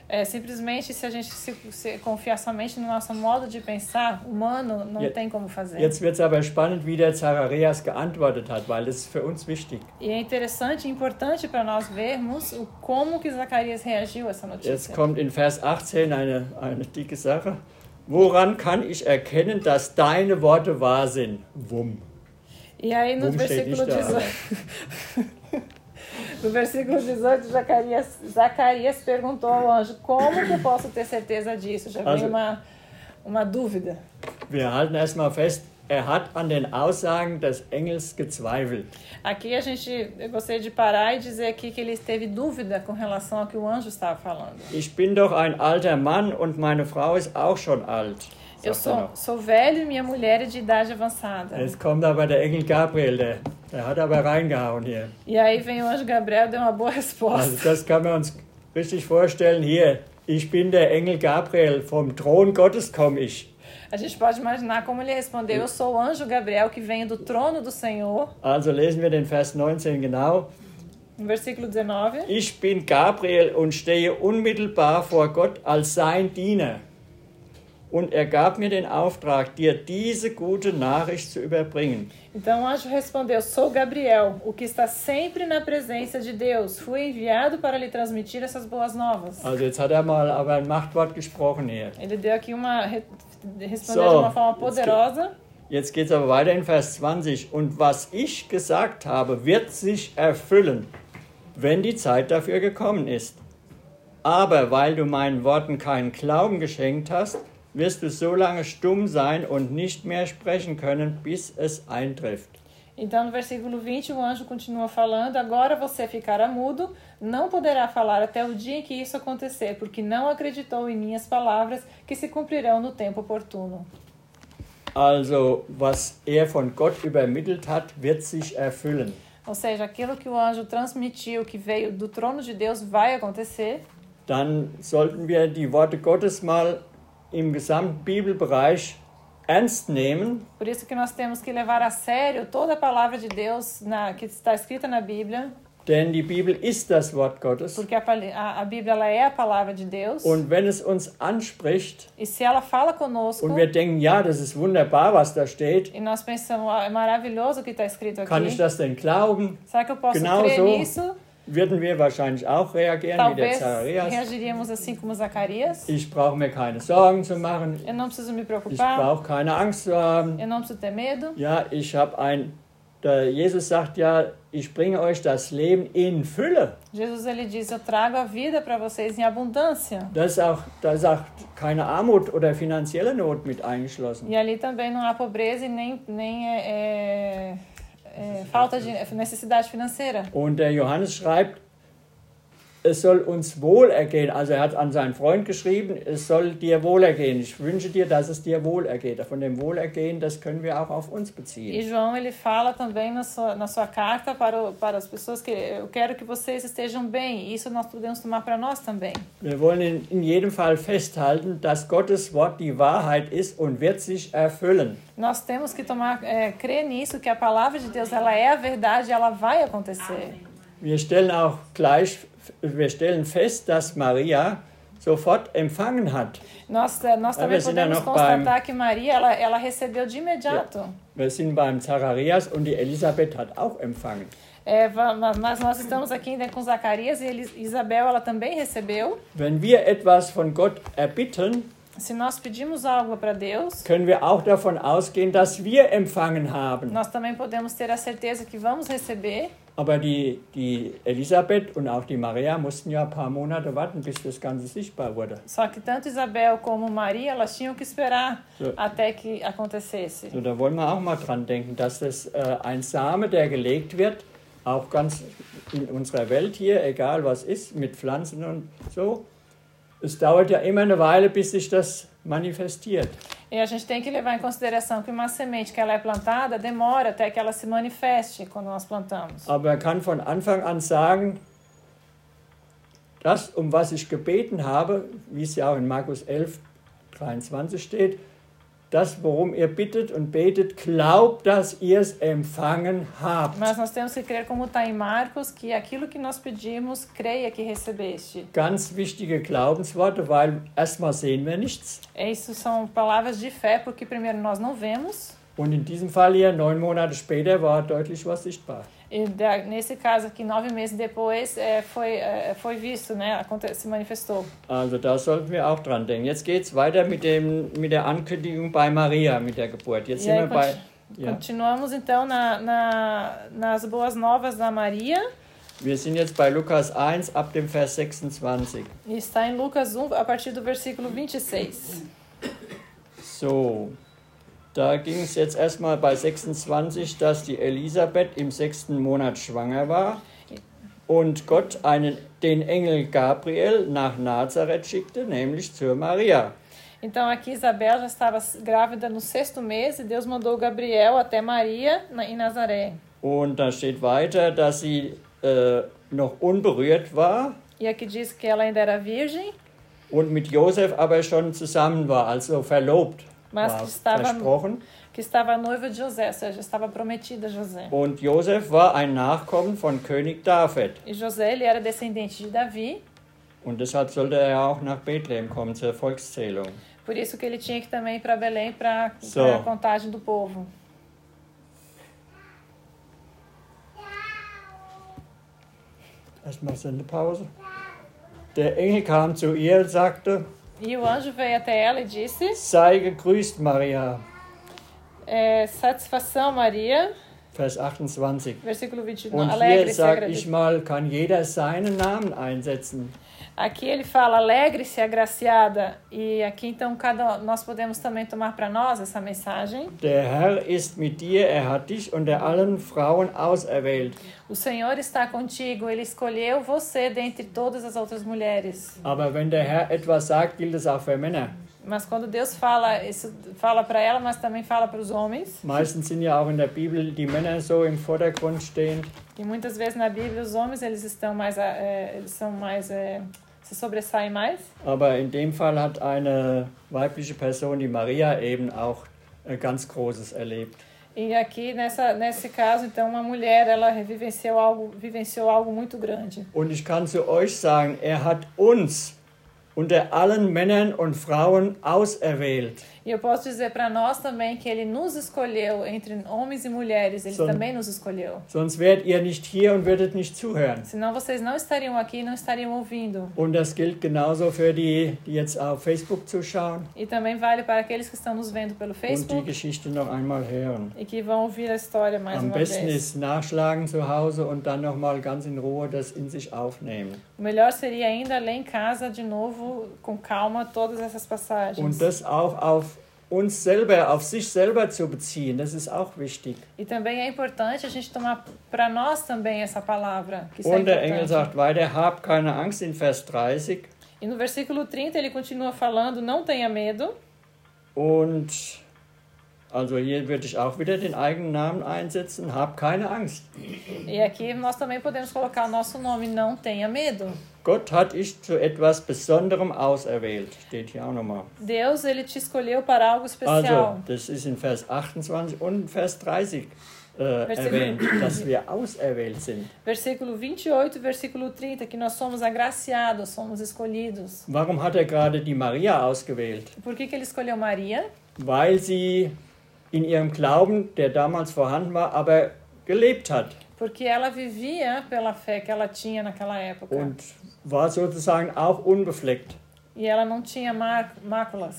É, simplesmente, se a gente se, se confiar somente no nosso modo de pensar, humano, não Je- tem como fazer. Jetzt wird es aber spannend, wie der Zacharias geantwortet hat, weil das ist für uns wichtig. E é interessante e importante para nós vermos o como que Zacarias reagiu a essa Jetzt notícia. kommt in Vers achtzehn eine, eine dicke Sache. Woran kann ich erkennen, dass deine Worte wahr sind? Wumm. E aí no Wumm steht versículo nicht da. aber- dezoito, no versículo dezoito, Zacarias, Zacarias perguntou ao anjo, como que eu posso ter certeza disso? Já Also- vem uma, uma dúvida. Wir halten erstmal fest, er hat an den Aussagen des Engels gezweifelt. Aqui a gente, eu gostaria de parar e dizer aqui que ele teve dúvida com relação ao que o anjo estava falando. Ich bin doch ein alter Mann und meine Frau ist auch schon alt. Eu Sagt er sou, noch. sou velho e minha mulher é de idade avançada. Jetzt kommt aber der Engel Gabriel, der, der hat aber reingehauen hier. E aí vem o anjo Gabriel e deu uma boa Also resposta. das kann man uns richtig vorstellen. Hier, ich bin der Engel Gabriel, vom Thron Gottes komme ich. A gente pode imaginar como ele respondeu, eu sou o anjo Gabriel que venho do trono do Senhor. Also lesen wir den Vers neunzehn genau. No versículo dezenove. Ich bin Gabriel und stehe unmittelbar vor Gott als sein Diener. Und er gab mir den Auftrag, dir diese gute Nachricht zu überbringen. Então o anjo respondeu, sou Gabriel, o que está sempre na presença de Deus. Fui enviado para lhe transmitir essas boas novas. Also jetzt hat er mal aber ein Machtwort gesprochen hier. Ele deu aqui uma... re- respondeu So, de uma forma jetzt poderosa. Jetzt geht es aber weiter in Vers zwanzig. Und was ich gesagt habe, wird sich erfüllen, wenn die Zeit dafür gekommen ist. Aber weil du meinen Worten keinen Glauben geschenkt hast, wirst du so lange stumm sein und nicht mehr sprechen können, bis es eintrifft. Então, no versículo vinte, o anjo continua falando, agora você ficará mudo, não poderá falar até o dia em que isso acontecer, porque não acreditou em minhas palavras, que se cumprirão no tempo oportuno. Also, was er von Gott übermittelt hat, wird sich erfüllen. Ou seja, aquilo que o anjo transmitiu, que veio do trono de Deus, vai acontecer. Dann sollten wir die Worte Gottes mal im gesamten Bibelbereich ernst nehmen. Por isso que nós temos que levar a sério toda a palavra de Deus na, que está escrita na Bíblia, Denn die Bibel ist das Wort Gottes. porque a, pali- a, a Bíblia ela é a palavra de Deus. Und wenn es uns anspricht E se ela fala conosco, und wir denken, ja, das ist wunderbar, was da steht, e nós pensamos, ah, é maravilhoso o que está escrito aqui, kann ich das denn glauben? será que eu posso Genau crer so. nisso? Würden wir wahrscheinlich auch reagieren wie der Talvez Zacharias. reagiríamos assim como Zacarias. Ich brauche mir keine Sorgen zu machen. Eu não preciso me Ich preocupar, brauche keine Angst zu haben. eu não preciso ter medo. Ja, ich habe ein... Der Jesus sagt ja, ich bringe euch das Leben in Fülle. Jesus ele diz, eu trago a vida para vocês em abundância. Da ist, auch, da ist auch keine Armut oder finanzielle Not mit eingeschlossen. E ali também não há pobreza e nem, nem é, é, é, falta de necessidade financeira. Und der Johannes schreibt, es soll uns wohlergehen. Also er hat an seinen Freund geschrieben, es soll dir wohlergehen. Ich wünsche dir, dass es dir wohlergeht. Von dem Wohlergehen, das können wir auch auf uns E beziehen. João ele fala também na sua, na sua carta para, o, para as pessoas que eu quero que vocês estejam bem. Isso nós podemos tomar para nós também. Wir wollen in, in jedem Fall festhalten, dass Gottes Wort die Wahrheit ist und wird sich erfüllen. Nós temos que tomar, é, crer nisso, que a palavra de Deus ela é a verdade e ela vai acontecer. Wir stellen auch gleich, wir stellen fest, dass Maria sofort empfangen hat. Nós, eh, nós também wir sind ja podemos noch constatar beim- que Maria ela, ela recebeu de imediato. Wir sind beim Zacharias und die Elisabeth hat auch empfangen. É, va- mas mas nós estamos aqui ainda com Zacarias e Elis- Isabel ela também recebeu. Wenn wir etwas von Gott erbitten, Se nós pedimos algo para Deus, können wir auch davon ausgehen, dass wir empfangen haben. nós também podemos ter a certeza que vamos receber. Aber die, die Elisabeth und auch die Maria mussten ja ein paar Monate warten, bis das Ganze sichtbar wurde. Só que tanto Isabel como Maria, elas tinham que esperar So. até que acontecesse. So, da wollen wir auch mal dran denken, dass das äh, ein Same, der gelegt wird, auch ganz in unserer Welt hier, egal was ist, mit Pflanzen und so. Es dauert ja immer eine Weile, bis sich das manifestiert. E a gente tem que levar em consideração que uma semente que ela é plantada demora até que ela se manifeste quando nós plantamos. Aber er kann von Anfang an sagen, das, um was ich gebeten habe, wie es ja auch in Markus elf, dreiundzwanzig steht, das, worum ihr bittet und betet, glaubt, dass ihr es empfangen habt. Mas nós temos que crer como está em Marcos, que aquilo que nós pedimos, creia que recebeste. Ganz wichtige Glaubensworte, weil erstmal sehen wir nichts. Isso são palavras de fé, porque primeiro nós não vemos. Und in diesem Fall hier, neun Monate später, war deutlich was sichtbar. E da, nesse caso aqui, nove meses depois, é, foi, é, foi visto, né? Aconte- se manifestou. Also da sollten wir auch dran denken. Jetzt geht es weiter mit, dem, mit der Ankündigung bei Maria, mit der Geburt. Jetzt E sind aí wir bei... conti- Ja. continuamos então na, na, nas boas novas da Maria. Wir sind jetzt bei Lukas eins ab dem Vers sechsundzwanzig. E está em Lucas um, a partir do versículo vinte e seis. So, da ging es jetzt erstmal bei sechsundzwanzig, dass die Elisabeth im sechsten Monat schwanger war und Gott einen, den Engel Gabriel nach Nazareth schickte, nämlich zur Maria. Então aqui Isabel já estava grávida no sexto mês e Deus mandou Gabriel até Maria na, em Nazaré. Und da steht weiter, dass sie äh, noch unberührt war E aqui diz que ela ainda era virgem, und mit Josef aber schon zusammen war, also verlobt mas war, que estava, versprochen. que estava noiva de José, ou seja, estava prometida a José. Und Josef war ein Nachkommen von König David. E José, ele era descendente de Davi, Und deshalb sollte er auch nach Bethlehem kommen zur Volkszählung. por isso que ele tinha que também ir para Belém para So. a contagem do povo. Erstmal Sendepause. Der Engel kam zu ihr und sagte, E o anjo veio até ela e disse, sei gegrüßt, Maria. é, satisfação Maria, Vers achtundzwanzig. versículo vinte e Und nove, hier alegre-se, sage agradeça. ich mal, kann jeder seinen Namen einsetzen. Aqui ele fala alegre-se, agraciada, e aqui então cada nós podemos também tomar para nós essa mensagem. Der Herr ist mit dir, er hat dich unter allen Frauen auserwählt. O Senhor está contigo, ele escolheu você dentre todas as outras mulheres. Aber wenn der Herr etwas sagt, gilt es auch für Männer. Mas quando Deus fala, isso fala para ela, mas também fala para os homens. Meistens sind ja auch in der Bibel die Männer so im Vordergrund stehend. E muitas vezes na Bíblia os homens eles estão mais, é, eles são mais, é, se sobressaem mais. Aber in dem Fall hat eine weibliche Person, die Maria, eben auch äh, ganz Großes erlebt. E aqui nessa nesse caso então uma mulher ela vivenciou algo, vivenciou algo muito grande. Und ich kann zu euch sagen, er hat uns unter allen Männern und Frauen auserwählt. E eu posso dizer para nós também que ele nos escolheu entre homens e mulheres, ele Son- também nos escolheu. Sonst wärt ihr nicht hier und würdet nicht zuhören. Senão vocês não estariam aqui e não estariam ouvindo. Und das gilt genauso für die, die jetzt auf Facebook zuschauen E também vale para aqueles que estão nos vendo pelo und die Facebook Geschichte noch einmal hören. e que vão ouvir a história mais Am uma besten vez. ist nachschlagen zu Hause und dann nochmal ganz in Ruhe das in sich aufnehmen. O melhor seria ainda ler em casa de novo, com calma, todas essas passagens. Und das auch auf uns selber, auf sich selber zu beziehen, das ist auch wichtig. E também é importante a gente tomar para nós também essa palavra, que isso é Und der Engel importante. sagt weiter, hab keine Angst in Vers dreißig. E no versículo trinta ele continua falando, não tenha medo. Und also hier würde ich auch wieder den eigenen Namen einsetzen, hab keine Angst. E aqui nós também podemos colocar o nosso nome, não tenha medo. Gott hat dich zu etwas Besonderem auserwählt, steht hier auch nochmal. Deus, ele te escolheu para algo Also, especial. das ist in Vers achtundzwanzig und in Vers dreißig äh, Vers- erwähnt, dass wir auserwählt sind. Versículo vinte e oito e versículo trinta, que nós somos agraciados, somos escolhidos. Warum hat er gerade die Maria ausgewählt? Por que, que ele escolheu Maria? Weil sie in ihrem Glauben, der damals vorhanden war, aber gelebt hat Porque ela vivia pela fé que ela tinha naquela época. und war sozusagen auch unbefleckt. E ela não tinha má- máculas.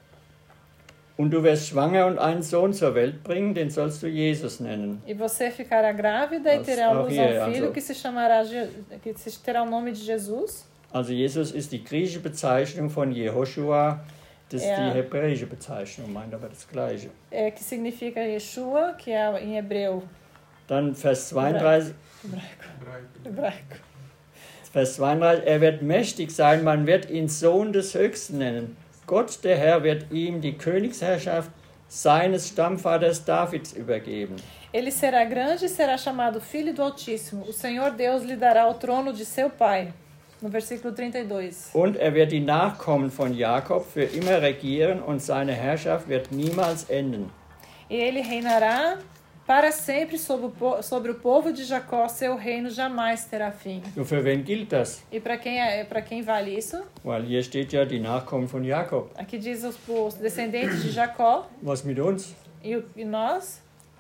Und du wirst schwanger und einen Sohn zur Welt bringen, den sollst du Jesus nennen. E você ficará grávida e Mas, terá à luz aqui é, um filho also- que se chamará Je- que se terá o nome de Jesus. Also Jesus ist die griechische Bezeichnung von Jehoshua, das ist Ja. die hebräische Bezeichnung, meint aber das Gleiche. É, que significa Yeshua, que é em hebreu. Dann Vers zweiunddreißig, Hebraico. Hebraico. Hebraico. Vers zweiunddreißig, er wird mächtig sein, man wird ihn Sohn des Höchsten nennen. Gott, der Herr, wird ihm die Königsherrschaft seines Stammvaters Davids übergeben. Ele será grande e será chamado Filho do Altíssimo. O Senhor Deus lhe dará o trono de seu pai, No versículo trinta e dois. Und er wird die Nachkommen von Jakob für immer regieren und seine Herrschaft wird niemals enden. E ele reinará para sempre sobre o, po- sobre o povo de Jacó, seu reino jamais terá fim. So, für wen gilt das? E para quem, é, para quem vale isso? Weil hier steht ja die Nachkommen von Jakob. Aqui diz os, os descendentes de Jacó Was mit uns? e, o- e nós.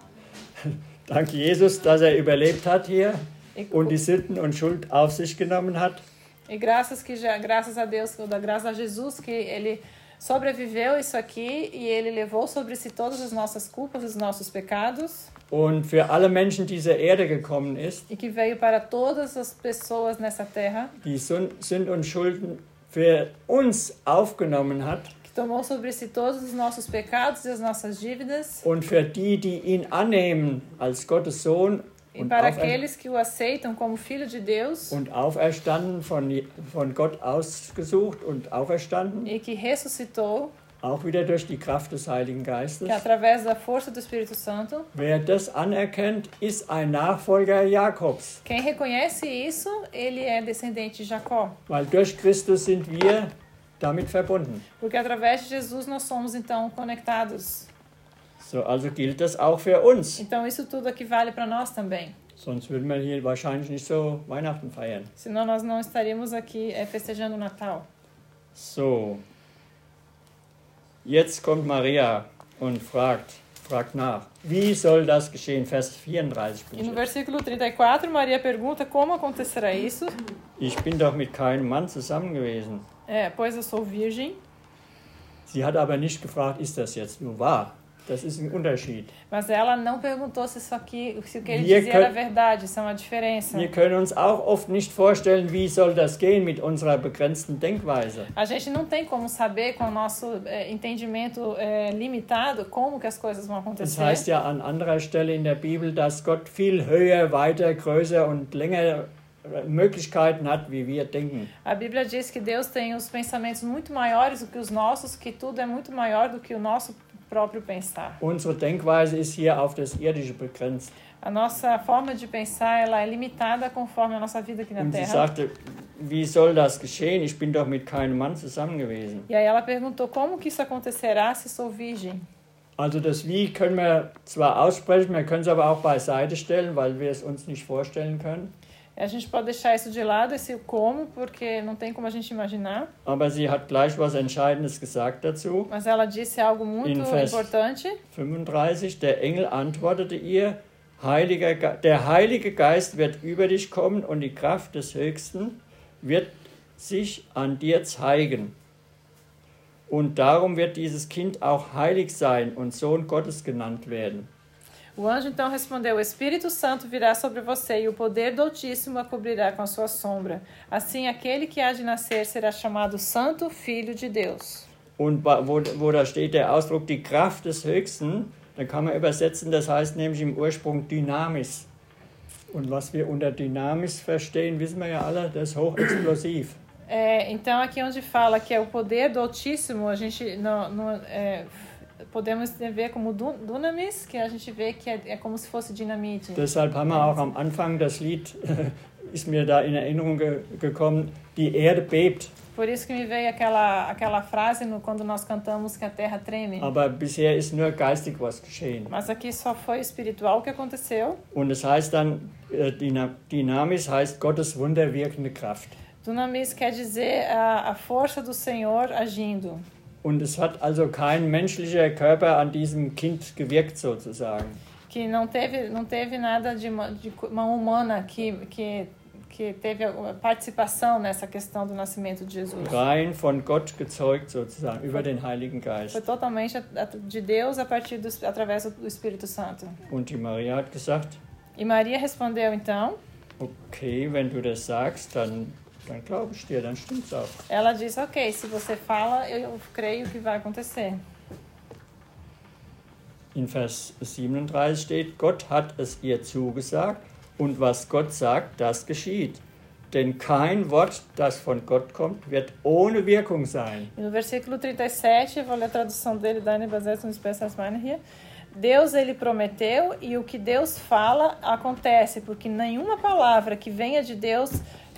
Dank Jesus, dass er überlebt hat hier E, und die Sünden und Schuld auf sich genommen hat. e graças, que já, graças a Deus, da graça a Jesus, que ele sobreviveu isso aqui e ele levou sobre si todas as nossas culpas, os nossos pecados. Und für alle Menschen dieser Erde gekommen ist, E que veio para todas as pessoas nessa terra, die Sünden und Schulden für uns aufgenommen hat. que tomou sobre si todos os nossos pecados e as nossas dívidas. Und für die, die ihn annehmen als Gottes Sohn E und, para aufer aqueles que o aceitam como Filho de Deus und auferstanden, von, von Gott ausgesucht und auferstanden, e que ressuscitou, auch wieder durch die Kraft des Heiligen Geistes. que através da força do Espírito Santo, Wer das anerkennt, ist ein Nachfolger Jakobs. quem reconhece isso, ele é descendente de Jacó. Weil durch Christus sind wir damit verbunden. Porque através de Jesus nós somos então conectados. So, also gilt das auch für uns. Então isso tudo aqui vale para nós também. Sonst würden wir hier wahrscheinlich nicht so Weihnachten feiern. Senão nós não estaríamos aqui é, festejando o Natal. So, jetzt kommt Maria und fragt, fragt nach, wie soll das geschehen? Vers vierunddreißig. E no Bin ich. versículo trinta e quatro, Maria pergunta como acontecerá isso. ich bin doch mit keinem Mann zusammen gewesen. É, pois eu sou virgem. Sie hat aber nicht gefragt, ist das jetzt nur wahr? Das ist ein Unterschied. Mas ela não perguntou se isso aqui, se o que ele Wir dizia era können- verdade. Isso é uma diferença. Wir können uns auch oft nicht vorstellen, wie soll das gehen mit unserer begrenzten Denkweise. A gente não tem como saber com o nosso é, entendimento é, limitado como que as coisas vão Es acontecer. heißt ja an anderer Stelle in der Bibel, dass Gott viel höher, weiter, größer und länger Möglichkeiten hat, wie wir denken. A Bíblia diz que Deus tem os pensamentos muito maiores do que os nossos, que tudo é muito maior do que o nosso próprio pensar. Unsere Denkweise ist hier auf das Irdische begrenzt. A nossa forma de pensar ela é limitada conforme a nossa vida aqui na Und sie Terra. sagte, wie soll das geschehen? Ich bin doch mit keinem Mann zusammen gewesen. E aí ela perguntou como que isso acontecerá se sou virgem. Also das Wie können wir zwar aussprechen, wir können es aber auch beiseite stellen, weil wir es uns nicht vorstellen können. A gente pode deixar isso de lado, esse como, porque não tem como a gente imaginar. Aber sie hat gleich was Entscheidendes gesagt dazu. Mas ela disse algo muito In Vers- importante. fünfunddreißig, der Engel antwortete ihr, Heiliger Ge- der Heilige Geist wird über dich kommen und die Kraft des Höchsten wird sich an dir zeigen. Und darum wird dieses Kind auch heilig sein und Sohn Gottes genannt werden. O anjo então respondeu: O Espírito Santo virá sobre você e o poder do Altíssimo a cobrirá com a sua sombra. Assim, aquele que há de nascer será chamado Santo Filho de Deus. Und wa- wo, wo da steht der Ausdruck die Kraft des Höchsten, dann kann man übersetzen, das heißt nämlich im Ursprung Dynamis. Und was wir unter Dynamis verstehen, wissen wir ja alle, das ist hochexplosiv. É, então, aqui onde fala que é o poder do Altíssimo, a gente não, não, é, podemos ver como du- dunamis, que a gente vê que é, é como se fosse dinamite. Deshalb haben wir auch am Anfang das Lied, ist mir da in Erinnerung ge gekommen, die Erde bebt. Por isso que me veio aquela, aquela frase no, quando nós cantamos que a terra treme. Aber bisher ist nur geistig was geschehen. Mas aqui só foi espiritual o que aconteceu. Und es heißt dann, äh, Dyna- Dynamis heißt Gottes wunderwirkende Kraft. Dunamis quer dizer a, a força do Senhor agindo. Und es hat also kein menschlicher Körper an diesem Kind gewirkt sozusagen. Que não teve, não teve nada de, uma- de mão humana que, que, que teve a participação nessa questão do nascimento de Jesus. Rein von Gott gezeugt sozusagen, über den Heiligen Geist. Foi totalmente a- a- de Deus a partir do, através do Espírito Santo. Und die Maria hat gesagt, E Maria respondeu então, okay, wenn du das sagst, dann, dann glaube ich dir, dann stimmt's auch. ela disse, ok, se você fala, eu creio que vai acontecer. In Vers siebenunddreißig steht, Gott hat es ihr zugesagt und was Gott sagt, das geschieht. Denn kein Wort, das von Gott kommt, wird ohne Wirkung sein. E no versículo trinta e sete, eu vou ler a tradução dele, Dani Baseto, nos Peças Mania. Deus, ele prometeu e o que Deus fala acontece, porque nenhuma palavra que venha de Deus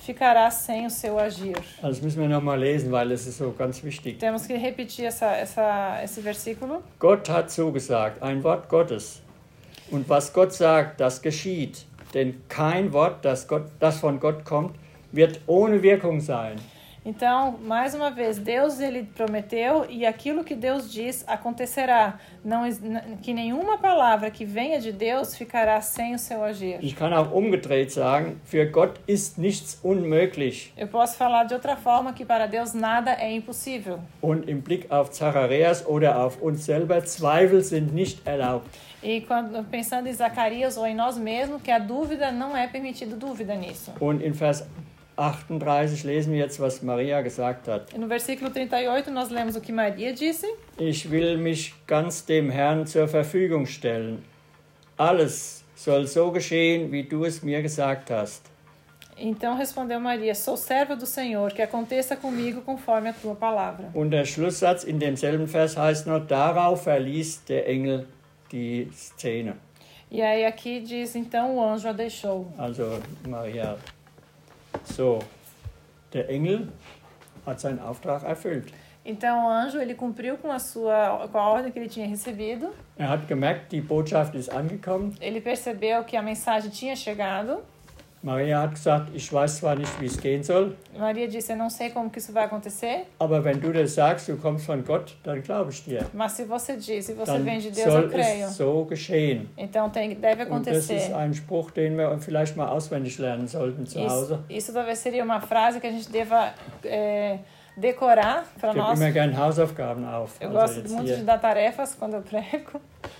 ficará sem o seu agir. Also das müssen wir nochmal lesen, weil es ist so ganz wichtig. Temos que repetir essa, essa, esse versículo. Gott hat zugesagt, ein Wort Gottes. Und was Gott sagt, das geschieht. Denn kein Wort, das, Gott, das von Gott kommt, wird ohne Wirkung sein. Então, mais uma vez, Deus ele prometeu e aquilo que Deus diz acontecerá. Não, que nenhuma palavra que venha de Deus ficará sem o seu agir. Ich kann auch umgedreht sagen, für Gott ist nichts unmöglich. Eu posso falar de outra forma que para Deus nada é impossível. Und im Blick auf Zacharias oder auf uns selber, Zweifel sind nicht erlaubt. E quando, pensando em Zacarias ou em nós mesmos, que a dúvida não é permitido dúvida nisso. Und in Vers achtunddreißig lesen wir jetzt, was Maria gesagt hat. E no versículo trinta e oito nós lemos o que Maria disse. Ich will mich ganz dem Herrn zur Verfügung stellen. Alles soll so geschehen, wie du es mir gesagt hast. Então respondeu Maria, sou serva do Senhor, que aconteça comigo conforme a tua palavra. Und der Schlusssatz in demselben Vers heißt noch, darauf verließ der Engel die Szene. E aí aqui diz, então o anjo a deixou. Also Maria. So, der Engel hat seinen Auftrag erfüllt. Então o anjo ele cumpriu com a sua com a ordem que ele tinha recebido. Er hat gemerkt, die Botschaft ist angekommen. Ele percebeu que a mensagem tinha chegado. Maria hat gesagt, ich weiß zwar nicht, wie es gehen soll, Maria disse, eu não sei como que isso vai acontecer, aber wenn du das sagst, du kommst von Gott, dann glaube ich dir. mas se você diz, se você Dann vem de Deus, eu soll creio. es so geschehen. Então tem, deve Und das ist acontecer. ein Spruch, den wir vielleicht mal auswendig lernen sollten zu Isso, Hause. isso talvez seria uma frase que a gente deva é, decorar para Ich gebe nós. immer gerne Hausaufgaben auf. Eu Also gosto jetzt muito hier. de dar tarefas quando eu prego.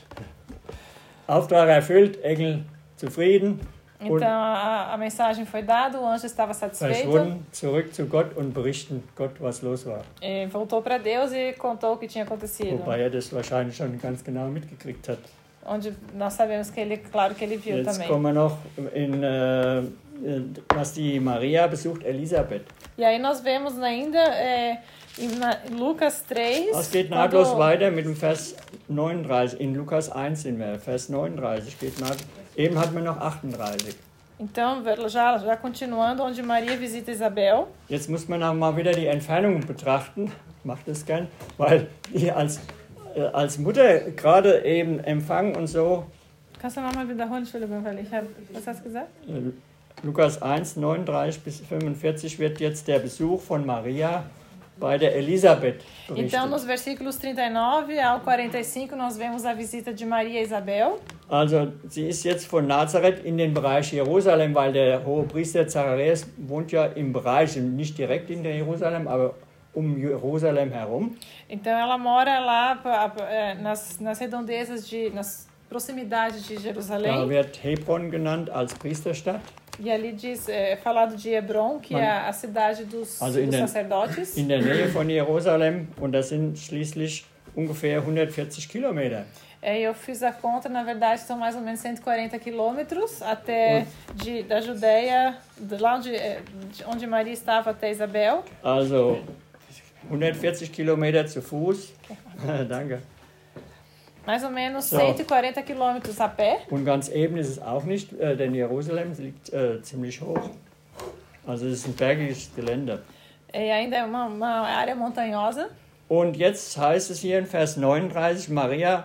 Auftrag erfüllt, Engel zufrieden, Então a, a mensagem foi dada, o anjo estava satisfeito, verschwunden, zurück zu Gott und berichten Gott, was los war. e voltou para Deus e contou o que tinha acontecido. Wobei er das wahrscheinlich schon ganz genau mitgekriegt hat. Onde nós sabemos que ele, claro que ele viu Jetzt também. kommen wir noch in, äh, was die Maria besucht, Elisabeth. E aí nós vemos ainda é, em na- em Lucas três, Es geht quando- nahtlos weiter mit dem Vers neununddreißig. In Lukas eins sind wir, Vers neununddreißig geht naht. Eben hatten wir noch achtunddreißig. então já, já continuando, onde Maria visita Isabel. Jetzt muss man auch mal wieder die Entfernung betrachten. Ich mache das gern, weil die als, äh, als Mutter gerade eben Empfang und so. Kannst du nochmal wiederholen? Entschuldigung, weil ich habe... Was hast du gesagt? Äh, Lukas eins, neununddreißig bis fünfundvierzig wird jetzt der Besuch von Maria bei der Elisabeth berichtet. Então, nos versículos trinta e nove ao quarenta e cinco, nós vemos a visita de Maria a Isabel. Also, sie ist jetzt von Nazareth in den Bereich Jerusalem, weil der hohe Priester Zacharias wohnt ja im Bereich, nicht direkt in der Jerusalem, aber um Jerusalem herum. Então, ela mora lá pa- pa- eh, nas, nas redondezas, de, nas proximidades de Da Jerusalém. wird Hebron genannt als Priesterstadt. E ali diz, é falado de Hebron, que é a cidade dos, Also in dos den- sacerdotes. In der Nähe von Jerusalem und das sind schließlich ungefähr hundertvierzig Kilometer. É, eu fiz a conta, na verdade, são mais ou menos cento e quarenta quilômetros até de, da Judéia, de lá onde, eh, de onde Maria estava até Isabel. Also hundertvierzig Kilometer zu Fuß. Danke. Mais ou menos So. cento e quarenta quilômetros a pé. Und ganz eben ist es auch nicht, äh, denn Jerusalem liegt äh, ziemlich hoch. Also es ist ein bergiges Gelände. E ainda é uma, uma área montanhosa. Und jetzt heißt es hier in Vers neununddreißig, Maria,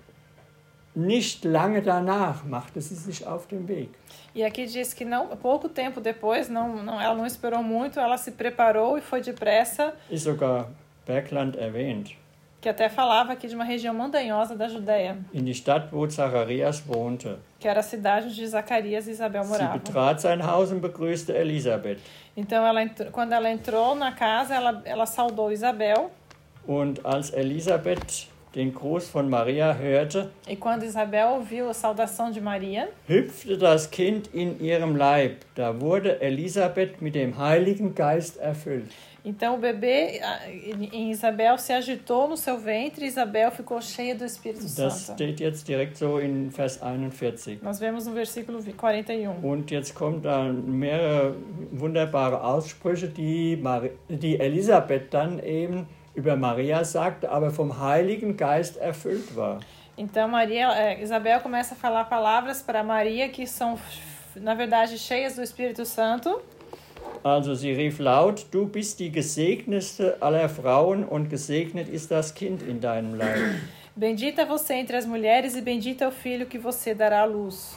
nicht lange danach machte sie sich auf den Weg. E aqui diz que não, pouco tempo depois, não, não, ela não esperou muito, ela se preparou e foi depressa, Ist sogar Bergland erwähnt. que até falava aqui de uma região montanhosa da Judéia, In die Stadt, wo Zacharias wohnte. que era a cidade onde Zacarias e Isabel Sie moravam. betrat sein Haus und begrüßte Elisabeth. Então, ela entrou, quando ela entrou na casa, ela, ela saudou Isabel. Und als Elisabeth den Gruß von Maria hörte, E quando Isabel ouviu a saudação de Maria, hüpfte das Kind in ihrem Leib. Da wurde Elisabeth mit dem Heiligen Geist erfüllt. então o bebê a- em Isabel se agitou no seu ventre e Isabel ficou cheia do Espírito Das Santo. steht jetzt direkt so in Vers einundvierzig. Nós vemos no versículo quarenta e um. Und jetzt kommt dann mehrere wunderbare Aussprüche, die, Mari die Elisabeth dann eben über Maria sagte, aber vom Heiligen Geist erfüllt war. Então Maria, é, Isabel começa a falar palavras para Maria que são, na verdade, cheias do Espírito Santo. Also sie rief laut, du bist die gesegnetste aller Frauen und gesegnet ist das Kind in deinem Leib. Bendita você entre as mulheres e bendito é o filho que você dará à luz.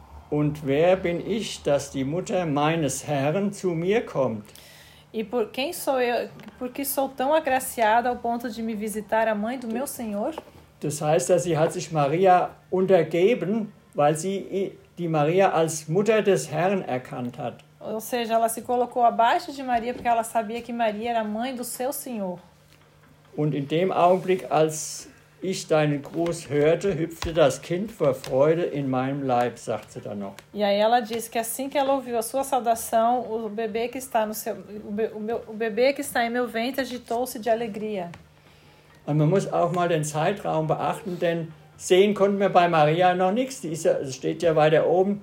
Und wer bin ich, dass die Mutter meines Herrn zu mir kommt? E por quem sou eu, porque sou tão agraciada ao ponto de me visitar a mãe do meu Senhor? Das heißt, dass sie hat sich Maria untergeben, weil sie die Maria als Mutter des Herrn erkannt hat. Ou seja, ela se colocou abaixo de Maria porque ela sabia que Maria era a mãe do seu Senhor. Und in dem Augenblick, als ich deinen Gruß hörte, hüpfte das Kind vor Freude in meinem Leib, sagt sie dann noch. E aí ela diz que assim que ela ouviu a sua saudação, o bebê que está no seu, o, be, o, meu, o bebê que está em meu ventre agitou-se de alegria. Und man muss auch mal den Zeitraum beachten, denn sehen konnten wir bei Maria noch nichts. Die ist ja, es steht ja weiter oben.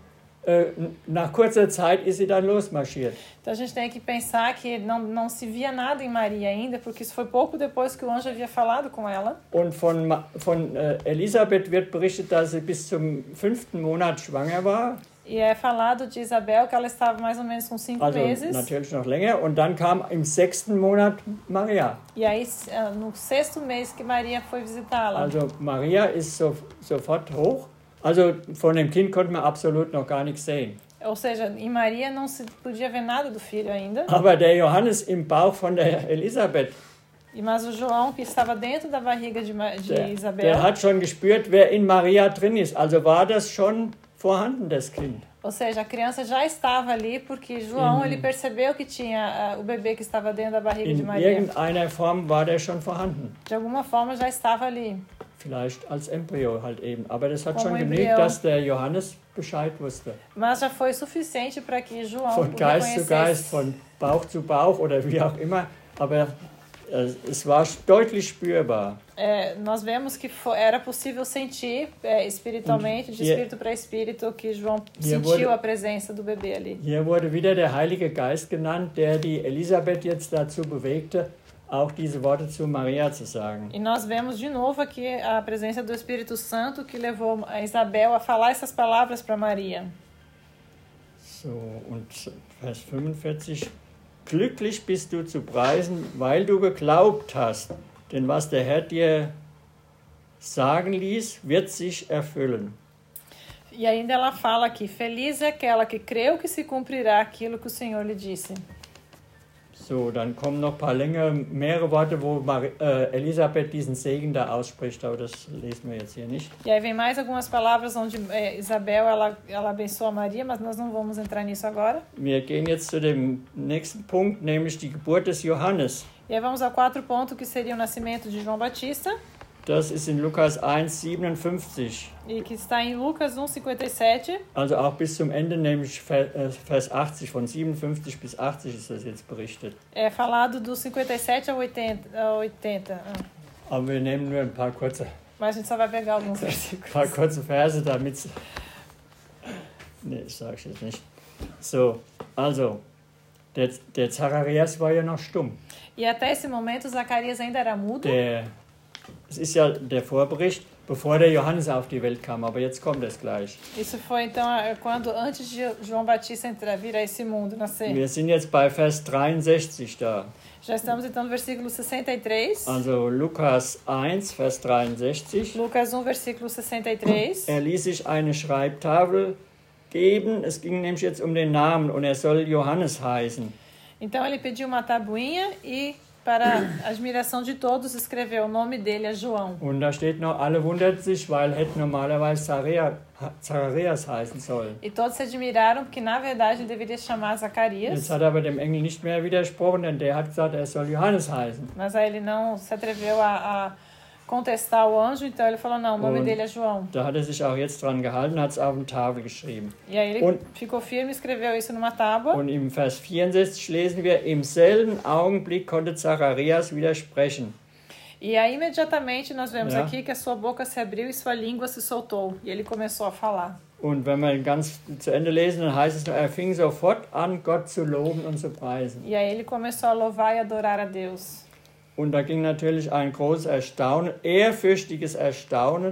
Nach kurzer Zeit ist sie dann losmarschiert. Então a gente tem que pensar que não, não se via nada em Maria ainda, porque isso foi pouco depois que o anjo havia falado com ela. Und von, von äh, Elisabeth wird berichtet, dass sie bis zum fünften Monat schwanger war. E é falado de Isabel que ela estava mais ou menos com cinco also meses. Natürlich noch länger. Und dann kam im sechsten Monat Maria. E aí no sexto mês que Maria foi visitá-la. Also Maria ist so, sofort hoch. Also von dem Kind konnte man absolut noch gar nichts sehen. Ou seja, em Maria não se podia ver nada do filho ainda. Aber der Johannes im Bauch von der Elisabeth, E mas o João, que estava dentro da barriga de, de der, Isabel, der hat schon gespürt, wer in Maria drin ist. Also war das schon vorhanden, das Kind. ou seja, a criança já estava ali porque João In- ele percebeu que tinha uh, o bebê que estava dentro da barriga de In Maria. irgendeiner Form war der schon vorhanden. De alguma forma já estava ali. Vielleicht als Embryo halt eben. Aber das hat Como schon Embryo. genügt, dass der Johannes Bescheid wusste. Mas já foi suficiente para que João Von o Geist zu Geist, reconhecesse. von Bauch zu Bauch oder wie auch immer. Aber äh, es war deutlich spürbar. É, nós vemos que fo- era possível sentir é, espiritualmente, de E- espírito para espírito, que João E sentiu wurde- a presença do bebê ali. Hier wurde wieder der Heilige Geist genannt, der die Elisabeth jetzt dazu bewegte, auch diese Worte zu Maria zu sagen. E nós vemos de novo aqui a presença do Espírito Santo que levou a Isabel a falar essas palavras para Maria. So, und Vers fünfundvierzig. Glücklich bist du zu preisen, weil du geglaubt hast. Denn was der Herr dir sagen ließ, wird sich erfüllen. E ainda ela fala aqui, feliz é aquela que creu que se cumprirá aquilo que o Senhor lhe disse. So, dann kommen noch ein paar längere, mehrere Worte, wo Mar äh, Elisabeth diesen Segen da ausspricht, aber das lesen wir jetzt hier nicht. E aí vem mais algumas palavras onde é, Isabel ela, ela abençoa Maria, mas nós não vamos entrar nisso agora. Wir gehen jetzt zu dem nächsten Punkt, nämlich die Geburt des Johannes. E aí vamos ao quarto ponto, que seria o nascimento de João Batista, Das ist in Lukas eins siebenundfünfzig. e que está em Lucas um, cinquenta e sete. Also auch bis zum Ende, nämlich Ver- äh, Vers achtzig, von siebenundfünfzig bis achtzig ist das jetzt berichtet. É falado do cinquenta e sete ao oitenta. Ao oitenta. Ah. Aber wir nehmen nur ein paar kurze, Mas a gente só vai pegar alguns ein versículos. paar kurze Verse, damit... Nee, das sage ich jetzt nicht. So, also, der, der Zacharias war ja noch stumm. E até esse momento, Zacarias ainda era mudo. Der, es ist ja der Vorbericht, bevor der Johannes auf die Welt kam, aber jetzt kommt es gleich. Isso foi então é, quando antes de João Batista entrar, vir a esse mundo, nascer. Wir sind jetzt bei Vers dreiundsechzig da. Já estamos então no versículo sessenta e três. Also Lukas eins, Vers dreiundsechzig. Lucas um, versículo sessenta e três. Er ließ sich eine Schreibtafel geben. Es ging nämlich jetzt um den Namen und er soll Johannes heißen. Então ele pediu uma tabuinha e, para a admiração de todos, escreveu o nome dele a João. Und da steht noch, alle wundert sich, weil hätte normalerweise Zacharias, Zacharias heißen sollen. E todos se admiraram porque, na verdade, ele deveria chamar Jetzt Zacarias. hat er aber dem Engel nicht mehr widersprochen, denn der hat gesagt, er soll Johannes heißen. Mas aí ele não se atreveu a, a contestar o anjo, então ele falou, não, o nome Und- dele é João. Da hat er sich auch jetzt dran gehalten, hat es auf die Tafel geschrieben. E aí ele Und- ficou firme e escreveu isso numa tábua. Und im Vers vierundsechzig lesen wir, im selben Augenblick konnte Zacharias widersprechen. E aí, imediatamente, nós vemos Ja. aqui que a sua boca se abriu e sua língua se soltou. E ele começou a falar. Und wenn wir ganz zu Ende lesen, dann heißt es nur, er fing sofort an, Gott zu loben und zu preisen. E aí ele começou a louvar e adorar a Deus. Und da ging natürlich ein großes Erstaunen, ehrfürchtiges Erstaunen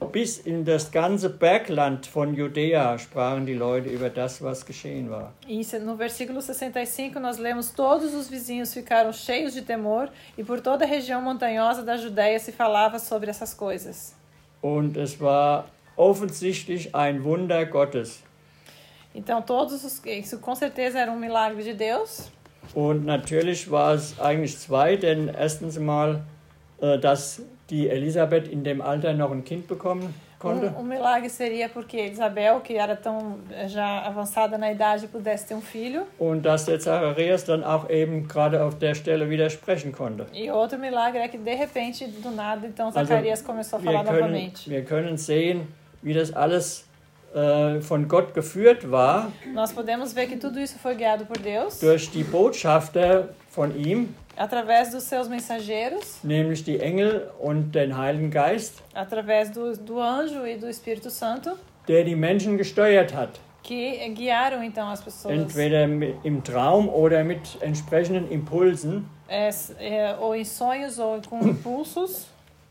bis in das ganze Bergland von Judäa sprachen die Leute über das, was geschehen war. E no versículo sessenta e cinco nós lemos: todos os vizinhos ficaram cheios de temor e por toda a região montanhosa da Judéia se falava sobre essas coisas. Und es war offensichtlich ein Wunder Gottes. Então todos os isso com certeza era um milagre de Deus. Und natürlich war es eigentlich zwei, denn erstens mal, äh, dass die Elisabeth in dem Alter noch ein Kind bekommen konnte. Um, um milagre seria porque Isabel, que era tão já avançada na idade, pudesse ter um filho. Und dass der Zacharias dann auch eben gerade auf der Stelle widersprechen konnte. E outro milagre é que de repente, do nada, então Zacarias Also, começou a wir falar können, novamente. wir können sehen, wie das alles äh, von Gott geführt war. Nós podemos ver que tudo isso foi guiado por Deus. Durch die Botschafter von ihm. Através dos seus mensageiros, Nämlich die Engel und den Heiligen Geist, através do, do anjo e do Espírito Santo, der die Menschen gesteuert hat. que guiaram então as pessoas. Entweder im Traum oder mit entsprechenden Impulsen. É, é, ou em sonhos ou com impulsos.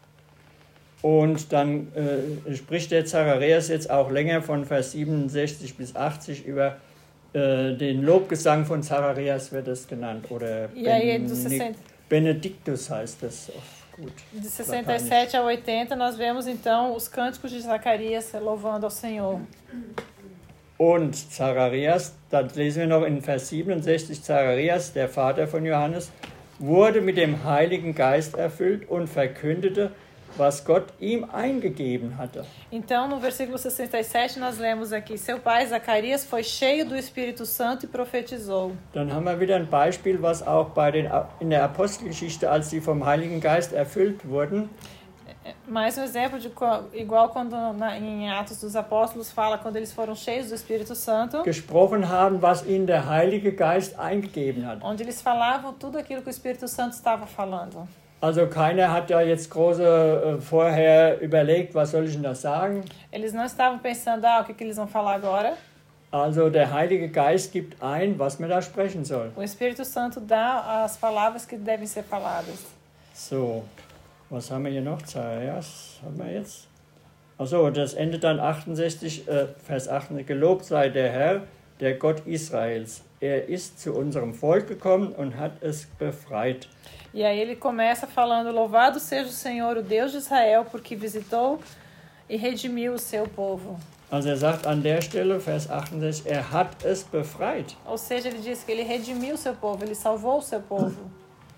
Und dann äh, spricht der Zacharias jetzt auch länger von Vers siebenundsechzig bis achtzig über äh, den Lobgesang von Zacharias wird es genannt. Oder E aí, do Benedikt- sessenta, Benedictus heißt das auf gut. de sessenta e sete a oitenta, nós vemos então os cânticos de Zacarias louvando ao Senhor. Und Zacharias, dann lesen wir noch in Vers siebenundsechzig, Zacharias, der Vater von Johannes, wurde mit dem Heiligen Geist erfüllt und verkündete, was Gott ihm eingegeben hatte. Então, no versículo sessenta e sete, nós lemos aqui: seu pai Zacarias foi cheio do Espírito Santo e profetizou. Dann haben wir wieder ein Beispiel, was auch bei den, in der Apostelgeschichte, als sie vom Heiligen Geist erfüllt wurden, Mais um exemplo de co- igual quando na, em Atos dos Apóstolos fala quando eles foram cheios do Espírito Santo, gesprochen haben, was ihnen der Heilige Geist eingegeben hat. onde eles falavam tudo aquilo que o Espírito Santo estava falando. Also keiner hat ja jetzt große äh, vorher überlegt, was soll ich denn da sagen. Eles não estavam pensando, ah, o que, que eles vão falar agora? Also der Heilige Geist gibt ein, was man da sprechen soll. O Espírito Santo dá as palavras que devem ser faladas. So, was haben wir hier noch? Zacharias haben wir jetzt. Achso, das endet dann achtundsechzig, äh, Vers achtundsechzig. Gelobt sei der Herr, der Gott Israels. Er ist zu unserem Volk gekommen und hat es befreit. E aí ele começa falando: louvado seja o Senhor, o Deus de Israel, porque visitou e redimiu o seu povo. Also er sagt an der Stelle, Vers achtundsechzig, er hat es befreit. Ou seja, ele diz que ele redimiu o seu povo, ele salvou o seu povo.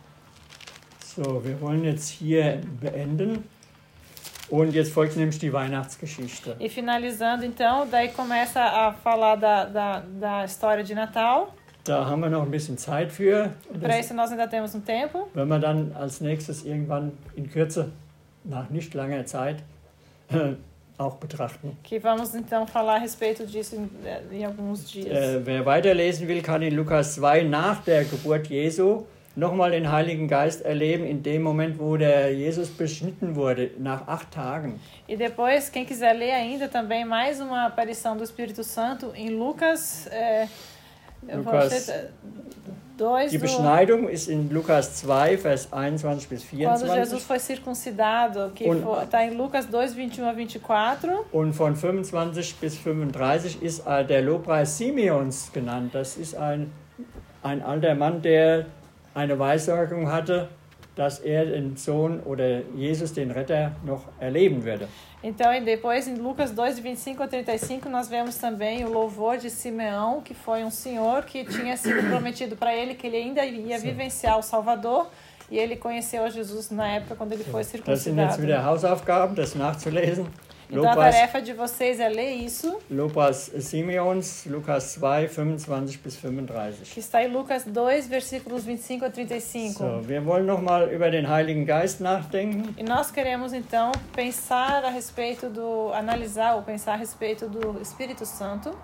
So, wir wollen jetzt hier beenden. Und jetzt folgt nämlich die Weihnachtsgeschichte. E finalizando então, daí começa a falar da, da, da história de Natal. Da haben wir noch ein bisschen Zeit für. Und Para das, isso nós ainda temos um tempo. wenn wir dann als nächstes irgendwann in Kürze, nach nicht langer Zeit, auch betrachten. Que vamos então falar a respeito disso em, em alguns dias. Äh, wer weiterlesen will, kann in Lukas zwei nach der Geburt Jesu nochmal den Heiligen Geist erleben, in dem Moment, wo der Jesus beschnitten wurde, nach acht Tagen. E depois, quem quiser ler ainda também mais uma aparição do Espírito Santo em Lucas, é, eu vou Lucas, achar- dois Die do, Beschneidung ist in Lukas zwei, Vers einundzwanzig bis quando Jesus vierundzwanzig. foi circuncidado, que Und- está em Lucas dois, vinte e um a vinte e quatro. Und von fünfundzwanzig bis fünfunddreißig ist äh, der Lobpreis Simeons genannt. Das ist ein, ein alter Mann, der eine Weissagung hatte, dass er den Sohn oder Jesus, den Retter, noch erleben würde. Então, e depois em Lucas dois, vinte e cinco a trinta e cinco, nós vemos também o louvor de Simeão, que foi um senhor que tinha sido prometido para ele que ele ainda ia vivenciar o Salvador, e ele conheceu a Jesus na época quando ele foi Das sind jetzt circuncidado. wieder Hausaufgaben, das nachzulesen. Então a Lobpreis, tarefa de vocês é ler isso, Lobpreis Simeons, Lukas zwei, fünfundzwanzig bis fünfunddreißig. que está em Lucas dois, versículos vinte e cinco a trinta e cinco. So, wir wollen nochmal über den Heiligen Geist nachdenken. E nós queremos então pensar a respeito do, analisar ou pensar a respeito do Espírito Santo.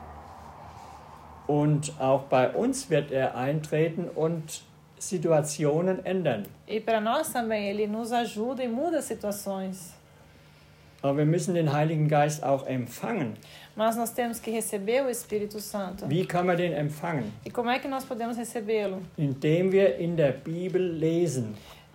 Und auch bei uns wird er eintreten und Situationen ändern. E para nós também, ele nos ajuda e muda situações. Aber wir müssen den Heiligen Geist auch empfangen. Mas nós temos que receber o Espírito Santo. Wie kann man den empfangen? E como é que nós podemos recebê-lo? Indem wir in der Bibel lesen.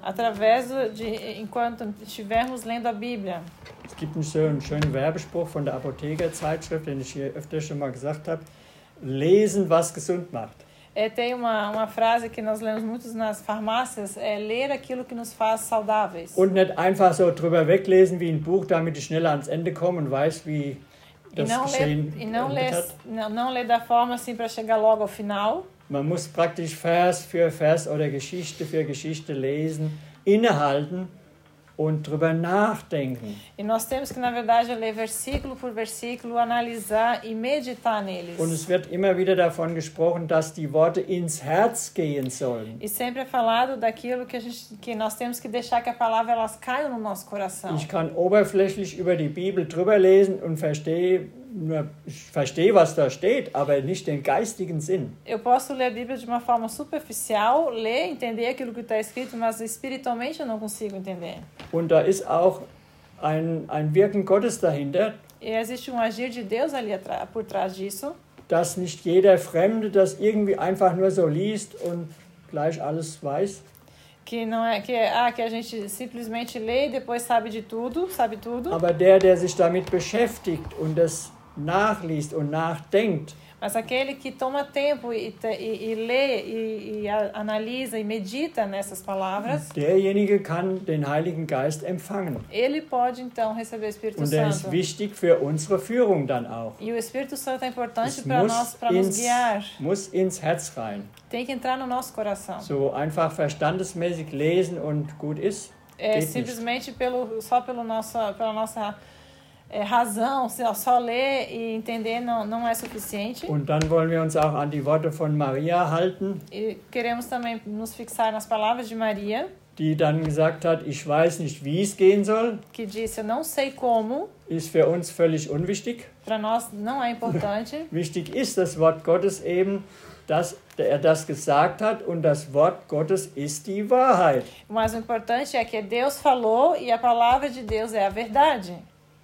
através do- de enquanto estivermos lendo a Bíblia. Es gibt einen schönen, schönen Werbespruch von der Apothekerzeitschrift, den ich hier öfter schon mal gesagt habe. Lesen, was gesund macht. É, tem uma, uma frase que nós lemos muitos nas farmácias, é ler aquilo que nos faz saudáveis. Und nicht einfach so drüber weglesen wie ein Buch, damit ich schneller ans Ende komme und weiß, wie E das não ler, Geschehen e não geendet ler, hat. não, não ler da forma assim para chegar logo ao final. Man muss praktisch Vers für Vers oder Geschichte für Geschichte lesen, innehalten und drüber nachdenken. E nós temos que, na verdade, ler versículo por versículo, analisar e meditar neles. Und es wird immer wieder davon gesprochen, dass die Worte ins Herz gehen sollen. E sempre é falado daquilo que, a gente, que nós temos que deixar que a palavra elas caiam no nosso coração. Ich kann oberflächlich über die Bibel drüber lesen und verstehe, nur, ich verstehe, was da steht, aber nicht den geistigen Sinn. Eu posso ler a Bíblia de uma forma superficial, ler, entender aquilo que está escrito, mas espiritualmente eu não consigo entender. Und da ist auch ein, ein Wirken Gottes dahinter, E existe um agir de Deus ali atra- por trás disso, dass nicht jeder Fremde das irgendwie einfach nur so liest und gleich alles weiß, que não é que, ah, que a gente simplesmente lê e depois sabe de tudo, sabe tudo. aber der, der sich damit beschäftigt und das nachliest und nachdenkt, Mas aquele que toma tempo e, te- e, e lê e, e a- analisa e medita nessas palavras, derjenige kann den Heiligen Geist empfangen. ele pode então receber o Espírito Und der ist Santo. wichtig für unsere Führung dann auch. E o Espírito Santo é importante Es para nós, muss para nos ins, guiar. muss ins Herz rein. Tem que entrar no nosso coração. So einfach verstandesmäßig lesen und gut ist, É geht nicht. simplesmente pelo, só pelo nossa, pela nossa é, razão, só, só ler e entender não, não é suficiente. Und dann wollen wir uns auch an die Worte von Maria halten, E queremos também nos fixar nas palavras de Maria, die dann gesagt hat, ich weiß nicht, wie es gehen soll, que disse: Eu não sei como, ist für uns völlig unwichtig. para nós não é importante. Wichtig ist das Wort Gottes eben, dass er das gesagt hat und das Wort Gottes ist die Wahrheit. Mas o importante é que Deus falou e a palavra de Deus é a verdade.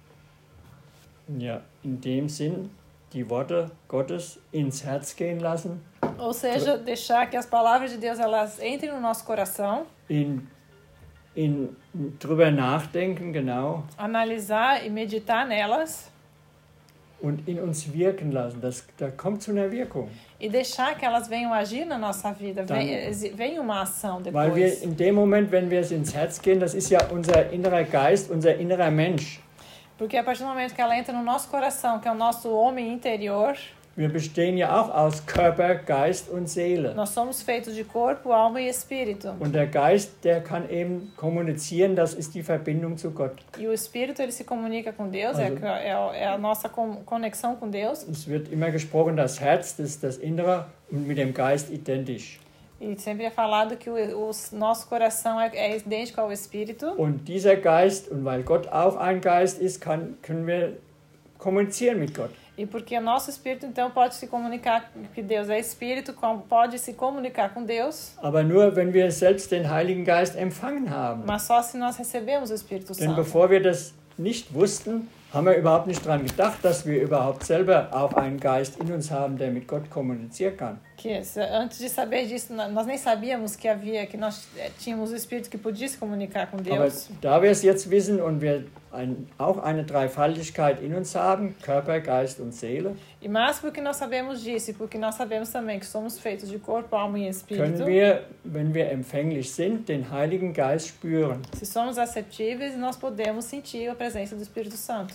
Ja, in dem Sinn, die Worte Gottes ins Herz gehen lassen, Ou seja, deixar que as palavras de Deus elas entrem no nosso coração, in, in, drüber nachdenken, genau, analisar e meditar nelas und in uns wirken lassen. Das, da kommt zu einer Wirkung. e deixar que elas venham agir na nossa vida. Dann- Vem, exi- vem uma ação Weil wir depois. in dem Moment, wenn wir es ins Herz gehen, das ist ja unser innerer Geist, unser innerer Mensch. Porque a partir do momento que ela entra no nosso coração, que é o nosso homem interior, Wir bestehen ja auch aus Körper, Geist und Seele. nós somos feitos de corpo, alma e espírito. Und der Geist, der kann eben kommunizieren, das ist die Verbindung zu Gott. E o espírito ele se comunica com Deus, é, Also- é, é a nossa con- conexão com Deus. Es wird immer gesprochen, das Herz, das ist das Innere und mit dem Geist identisch. E sempre é falado que o, o nosso coração é, é idêntico ao espírito. Und dieser Geist, und weil Gott auch ein Geist ist, kann, können wir kommunizieren mit Gott. E porque o nosso espírito, então, pode se comunicar, que Deus é espírito, com- pode se comunicar com Deus, Aber nur, wenn wir selbst den Heiligen Geist empfangen haben. mas só se nós recebemos o Espírito Denn Santo. bevor wir das nicht wussten, haben wir überhaupt nicht daran gedacht, dass wir überhaupt selber auch einen Geist in uns haben, der mit Gott kommunizieren kann. Que se- antes de saber disso, nó- nós nem sabíamos que havia, que nós eh, tínhamos o Espírito que podia se comunicar com Aber Deus. da wir es jetzt wissen und wir ein, auch eine Dreifaltigkeit in uns haben, Körper, Geist und Seele, E mais porque nós sabemos disso, e porque nós sabemos também que somos feitos de corpo, alma e espírito, können wir, wenn wir empfänglich sind, den Heiligen Geist spüren. se somos aceptíveis, nós podemos sentir a presença do Espírito Santo.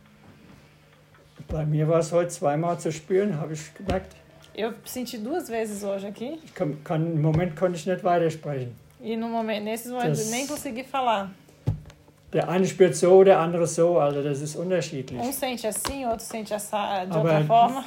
Bei mir war es heute zweimal zu spüren, habe ich gemerkt. Eu senti duas vezes hoje aqui, Ich kann, kann, Im Moment konnte ich nicht weitersprechen. e no momento, nesses momentos Das- eu nem consegui falar. Der eine spürt so, der andere so, also das ist unterschiedlich. Um sente assim, outro sente essa, de Aber- outra forma.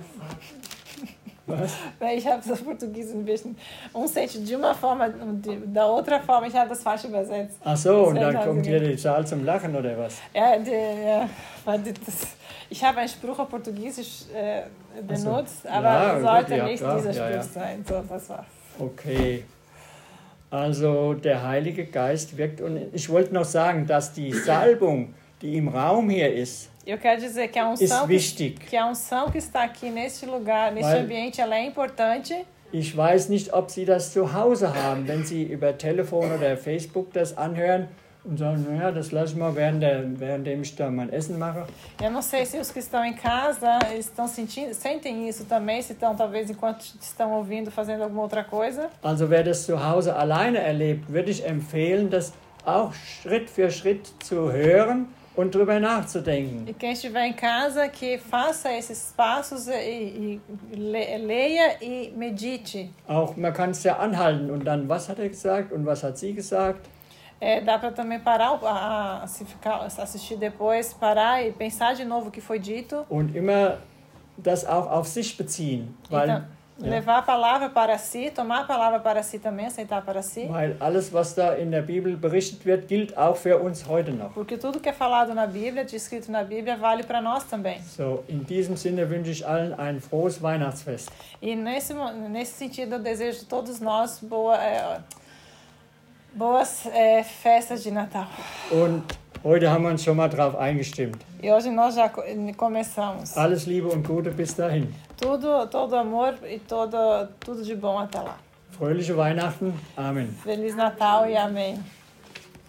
Was? Ich habe das Portugies ein bisschen. Um sente de uma forma, de, da outra forma. Ich habe das falsch übersetzt. Ach so, und Das dann werden kommt Sie hier die Zahl zum Lachen oder was? Ja, de, ja, weil das, ich habe einen Spruch auf Portugiesisch äh, benutzt, aber Ja, sollte gut, ja, nicht klar, dieser ja, Spruch ja. sein. So, das war's. Okay. Also der Heilige Geist wirkt. Und ich wollte noch sagen, dass die Salbung, die im Raum hier ist, Eu quero dizer que a ist unção que, wichtig. que a unção que está aqui neste lugar, neste Weil- ambiente, ela é importante. Ich weiß nicht, ob Sie das zu Hause haben, wenn Sie über Telefon oder Facebook das anhören und sagen, naja, das lasse ich mal, während, der, während ich da mein Essen mache. Eu não sei se os que estão em casa estão sentindo, sentem isso também, se estão talvez enquanto estão ouvindo, fazendo alguma outra coisa. Also wer das zu Hause alleine erlebt, würde ich empfehlen, das auch Schritt für Schritt zu hören und drüber nachzudenken. E quem estiver em casa, que faça esses passos e, e le, leia e medite. Auch man kann es ja anhalten und dann, was hat er gesagt und was hat sie gesagt? É, dá para também parar, a, a, se ficar, assistir depois, parar e pensar de novo o que foi dito. Und immer das auch auf sich beziehen. Weil, Então, ja, levar a palavra para si, tomar a palavra para si também, aceitar para si. weil alles, was da in der Bibel berichtet wird, gilt auch für uns heute noch. Porque tudo que é falado na Bíblia, descrito na Bíblia, vale para nós também. So, in diesem Sinne wünsche ich allen ein frohes Weihnachtsfest. E nesse, nesse sentido, eu desejo a todos nós boa, é, boas é, festas de Natal. Und heute haben wir uns schon mal drauf eingestimmt. E hoje nós já co- começamos. Alles Liebe und Gute bis dahin. Tudo, todo amor e todo, tudo de bom até lá. Fröhliche Weihnachten. Amen. Feliz Natal e amém.